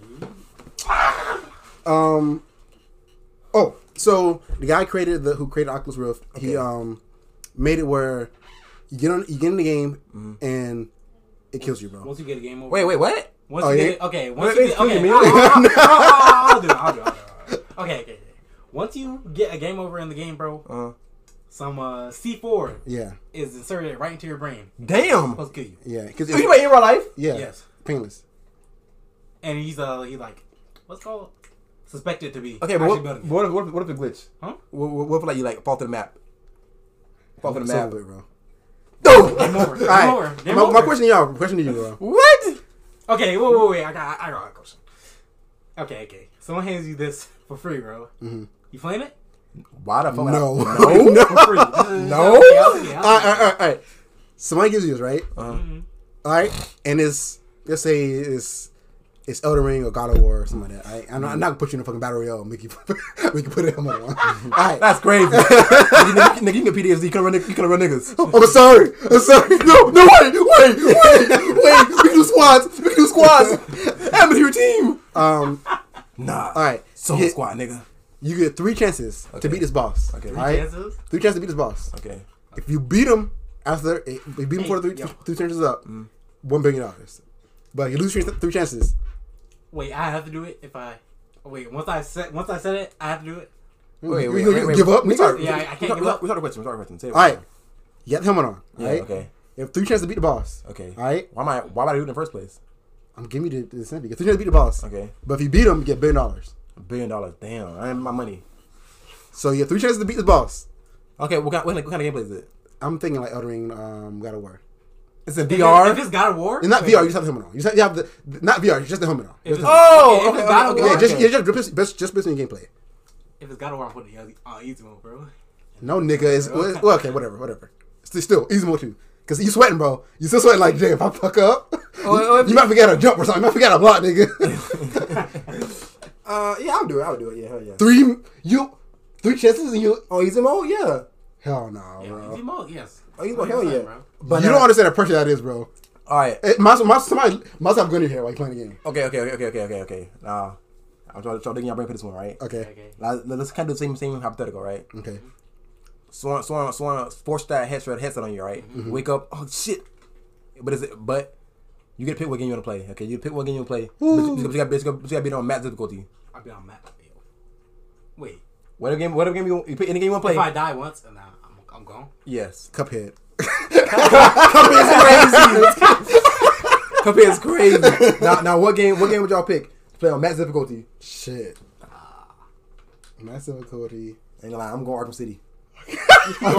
Um. Oh, so the guy created the who created Oculus Rift. He Okay. um made it where you get on you get in the game and it kills you, bro. Once you get a game over. wait, wait, what? Once Oh, you yeah? get it, okay. Once Wait, you get wait, okay. excuse me. I'll, I'll, I'll, I'll do it. I'll do it. I'll do it. Okay, okay, okay. Once you get a game over in the game, bro, Uh, some uh, C four Yeah, is inserted right into your brain. damn. Supposed to kill you. yeah, because You play in real life? yeah, Yes. painless. And he's uh he like what's it called suspected to be Okay, but actually what, building it. what, if, what, if, what if it glitch? Huh? What, what, what if like you like fall to the map? Fall to the It's map. over with, bro. Dude. Game over. Game All right. over. Game my, over. my question to y'all. Question to you, bro. What? Okay, wait, wait, wait. I got, I got a question. Okay, okay. Someone hands you this for free, bro. Mm-hmm. You playing it? Why the fuck? No, No. no. For free. No? Okay, I'll see, I'll All right, see. all right, all right. Somebody gives you this, right? Uh-huh. Mhm. All right, and it's let's say it's it's Elden Ring or God of War or something like that. All right? I'm, not, I'm not gonna put you in a fucking battle royale. and Make you make you put it on my one. All right. That's crazy. nigga, nigga, nigga, you can P T S D. You can run. You can run niggas. I'm sorry. I'm sorry. No, no, wait, wait, wait, wait. We can do squads. We can do squads. Add me to your team. Um. Nah. All right. Soul You get, squad, nigga. you get three chances Okay. to beat this boss. Okay. All Three right. Chances? Three chances to beat this boss. Okay. If you beat him after, if you beat him before the three, Yo. three chances up, Mm. one billion dollars. But you lose three, three chances. Wait, I have to do it if I. Wait, once I set once I said it, I have to do it. Wait, You- wait, you, wait, you wait. give up. We nigga? start. Yeah, I- I we can't start- give we up. start- We start a question. We start a question. Say it All right. again. You got the helmet on. Yeah. Right. Okay. You have three chances to beat the boss. Okay. All right. Why am I? Why would I do it in the first place? I'm giving you the, the incentive. You get three chances to beat the boss. Okay. But if you beat him, you get a billion dollars. A billion dollars. Damn, I have my money. So you get three chances to beat the boss. Okay, what kind, what kind of gameplay is it? I'm thinking like Elden Ring, um, God of War. It's in If V R. If it's God of War, It's not V R. You just have the helmet on. You just have, you have the not V R. Just the helmet on. If Just it's- the- Oh, okay, if okay, it's God of okay, War, yeah, just okay. yeah, just just just, just based on your gameplay. if it's God of War, I'm putting it on easy mode, bro. No, nigga, it's well, well, okay, whatever, whatever. Still, still easy mode too. Cause you sweating, bro. You still sweating like, damn, if I fuck up, oh, you might forget a jump or something. You might forget a block, nigga. Uh, yeah, I'll do it. I'll do it. Yeah, hell yeah. three, you, three chances and you. Oh, easy mode, yeah. Hell no, Yeah, bro. easy mode, yes. Oh, easy mode, hell yeah. Bro. But you now- don't understand the pressure that is, bro. All right. It, my, my, somebody must have gun in your hair while you playing the game. Okay, okay, okay, okay, okay, okay. Now, I'm trying to try to get y'all brain for this one, right? Okay, Okay. Now, let's kind of do the same same hypothetical, right? okay. Swan, Swan, Swan, force that headset headset on you, right? Mm-hmm. Wake up, oh shit! But is it? But you get to pick what game you want to play. Okay, you pick what game you want to play. But you, but you got, but you got to beat it on max difficulty. I'll be on map. Wait. Whatever game, whatever game you, you pick, any game you want to play. If I die once, nah, I'm, I'm gone. Yes. Cuphead. Cuphead is crazy. now, now, what game? What game would y'all pick? To play on max difficulty. Shit. Max difficulty. Ain't gonna lie, I'm going Arkham City. I'm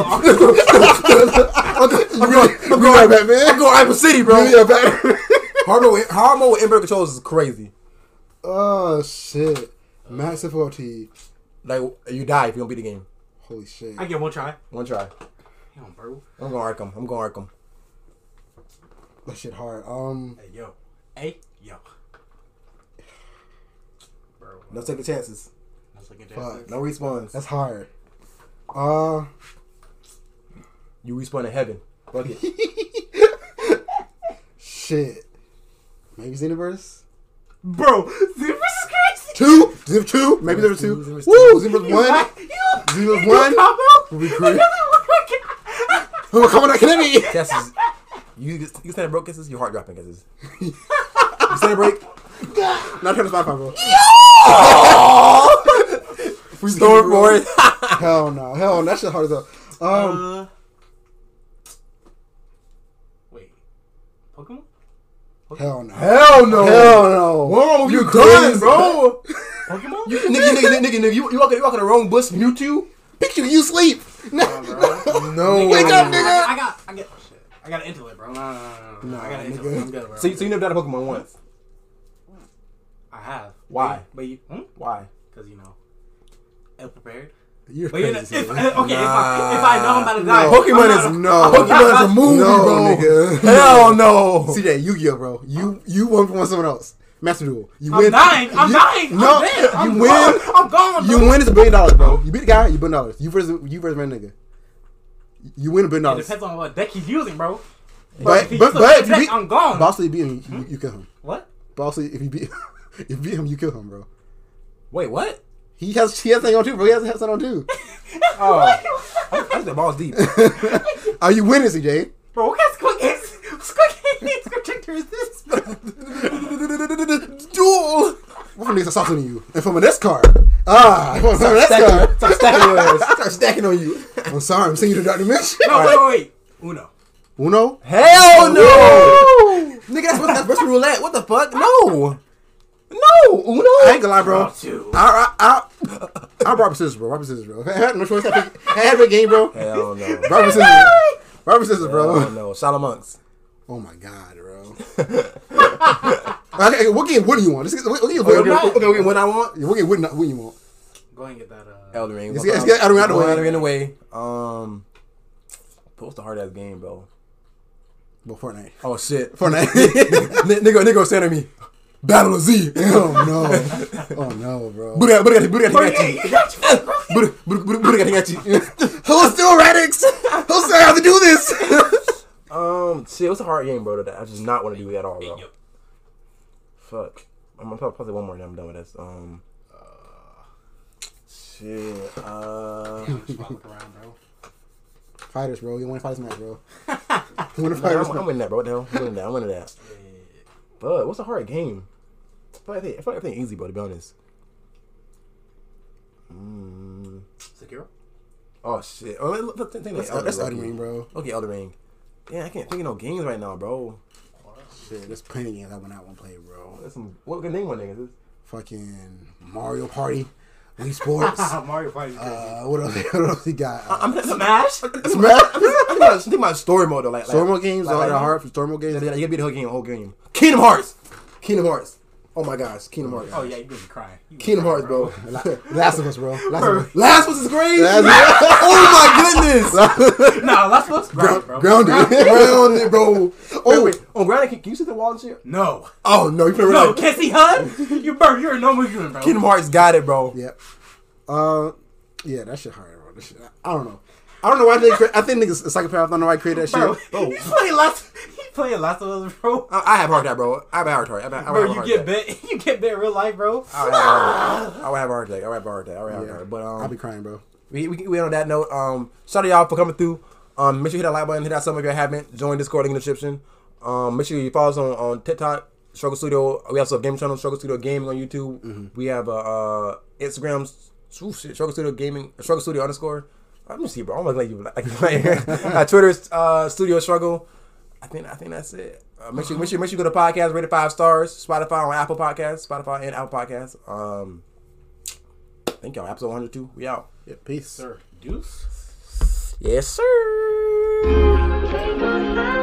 going, I'm going right back, man. I'm going Arkham City, bro. Yeah, Batman. Hard mode, hard mode with inverted controls is crazy. Oh shit. Max difficulty. Like you die if you don't beat the game. Holy shit. I get one try. One try. Damn, bro. I'm going Arkham. I'm going Arkham. That shit hard. Um. Hey, yo. Hey, yo. Bro. No taking chances. That's like a Fuck. No respawns. That's hard. Uh. You respawn in heaven. Fuck it. Shit. Maybe Xenoverse. Bro, this is crazy. Two. Xenoverse two. Maybe there was two. Xenoverse Woo. two. Xenoverse You one. like- you- Xenoverse you one. combo? Will be great. Oh, come on, I can me. Kisses. You you stand broke kisses. Your heart dropping kisses. You stand break. Now turn the Spotify, bro. Storm for it. Hell no. Hell no. That shit hard as hell. Um. Uh, wait. Pokemon? Hell no. Hell no. Hell no. Whoa, you, You done, crazy. bro. Pokemon? You, nigga, nigga, nigga, nigga, nigga, you, you walking, you walking the wrong bus. Mewtwo. Picture you sleep. No. No. Wake I up, got- nigga. I got, I got, shit. I got an intellect, bro. No, no, no, no, no. Nah, I got an nigga. intellect. I'm good, bro. So, you- so you never done a Pokemon once. I have. Why? But you, hmm? Why? Because you know, ill prepared. You're But you know, crazy. if, son. okay, if, I, if I know I'm about to die, No. Pokemon I'm is not- no. Pokemon is a movie, No, bro. nigga. Hell no. See that Yu-Gi-Oh, bro. You you won from someone else. Master Duel. You I'm win. dying. I'm you, dying. No, I'm dead. I'm you win. gone. I'm gone. You bro. win is a billion dollars, bro. You beat the guy, you billion dollars. You versus you versus my nigga. You win a billion It dollars. depends on what deck he's using, bro. But if he but uses a but good if you deck, beat I'm gone. Bossy beat him, you, you kill him. What? Bossy, if you beat if you beat him, you kill him, bro. Wait, what? He has he has something on too, bro. He has, has something on too. Oh, I think the ball's deep. Are you winning, C J? Bro, what kind of squid is squid projector is this? Duel. What from niggas assaulting you? And from an S card. Ah, from an S card. Start stacking on you. Start stacking on you. I'm sorry, I'm sending you to Dark Dimension. No, wait, wait, wait. Uno. Uno? Hell no. Nigga, that's that's Russian roulette. What the fuck? No. No. Uno. I ain't gonna lie, bro. Bro, two. I I I I Robert Scissors, bro. Robert Scissors, bro. If I had no choice, I had to pick- I had to pick game, bro. Hell no. Robert Scissors. Robert Scissors, bro. Hell no. Salamonks. Oh my god, bro. Okay, what game? What do you want? Just, what, what game? Okay, What, okay, okay, okay, what I want? what game? What, not- what you want? Go ahead and get that. Uh, Elden Ring. Let's get- let's get Elden Ring out the way. Elden Ring in the way. Um, what's the hard ass game, bro? Well, Fortnite. Oh shit. Fortnite. N- nigga, nigga was saying to me, Battle of Z. Oh no. Oh no, bro. Buddha, Buddha, Buddha, Bro, Buddha, yeah, you got you, bro. Buddha, Buddha, Buddha, Buddha, Buddha, Who's still Radix? Who's still have to do this? Um, shit, what's a hard game, bro? That I just not want to do it at all, bro. Yo. Fuck. I'm gonna probably play one more and I'm done with this. Um, shit. Uh, Just look around, bro. Fighters, bro. You want to fight this match, bro. You want to nah, fight I'm, this I'm match? winning that, bro. What the hell? I'm winning that. I'm winning that. Yeah. But what's a hard game? I feel like I feel like everything easy, bro. To be honest. Mm. Sekiro? Oh shit. Oh, look, look, think That's, Elden that's Ring, Elden Ring, bro. Okay, Elden Ring. Yeah, I can't think of no games right now, bro. Shit, there's plenty of games I would not want to play, bro. That's some, what good name one nigga? Is Fucking Mario Party, Wii Sports. Mario Party. uh, what else? What else he got? Uh, I'm Smash. Smash. I'm just thinking about story mode though. Like, Story like mode games, like, all like, that hard for story mode games. Yeah, you gotta beat the whole game. Whole game. Kingdom Hearts. Kingdom Hearts. Oh my gosh, Kingdom Hearts. Oh yeah, you didn't cry. You Kingdom cry, Hearts, bro. Last of Us, bro. Last of Us. Last was is great. Last Oh my goodness. No, Last of Us. Grounded, bro. Grounded, grounded, bro. Oh Oh, wait, on grounded, can, can you see the wall and shit? No. Oh no, you feel No, like can't see H U D. You bro, you're a normal human, bro. Kingdom Hearts got it, bro. Yep. Uh, yeah, that shit hard, bro. That shit, I don't know. I don't know why they. Cre- I think niggas Psychopath. I don't know why I created that Bro, shit. Oh, he's playing Last. He's playing Last of Us, bro. I, I have heart attack, bro. I have a heart attack. I have, I have Bro, a you heart get attack. bit. You get bit in real life, bro. I would have a heart attack. I would have a heart attack. I would have a heart attack. I would have a yeah. heart attack. But um, I'll be crying, bro. we, we we on that note. Um, shout out to y'all for coming through. Um, make sure you hit that like button, hit that sub if you haven't. Join Discord, link in the description. Um, make sure you follow us on, on TikTok, Struggle Studio. We also have a game channel, Struggle Studio Gaming on YouTube. Mm-hmm. We have a uh, Instagram, ooh, shit, Struggle Studio Gaming, Struggle Studio underscore. Let me see, bro. I'm gonna let you like, like uh, Twitter's uh, Studio Struggle. I think I think that's it. Uh, make sure make sure make sure you go to podcast, rate it five stars. Spotify on Apple Podcasts, Spotify and Apple Podcasts. Um, thank y'all. Episode one hundred two. We out. Yeah, peace. Sir, deuce. Yes, sir.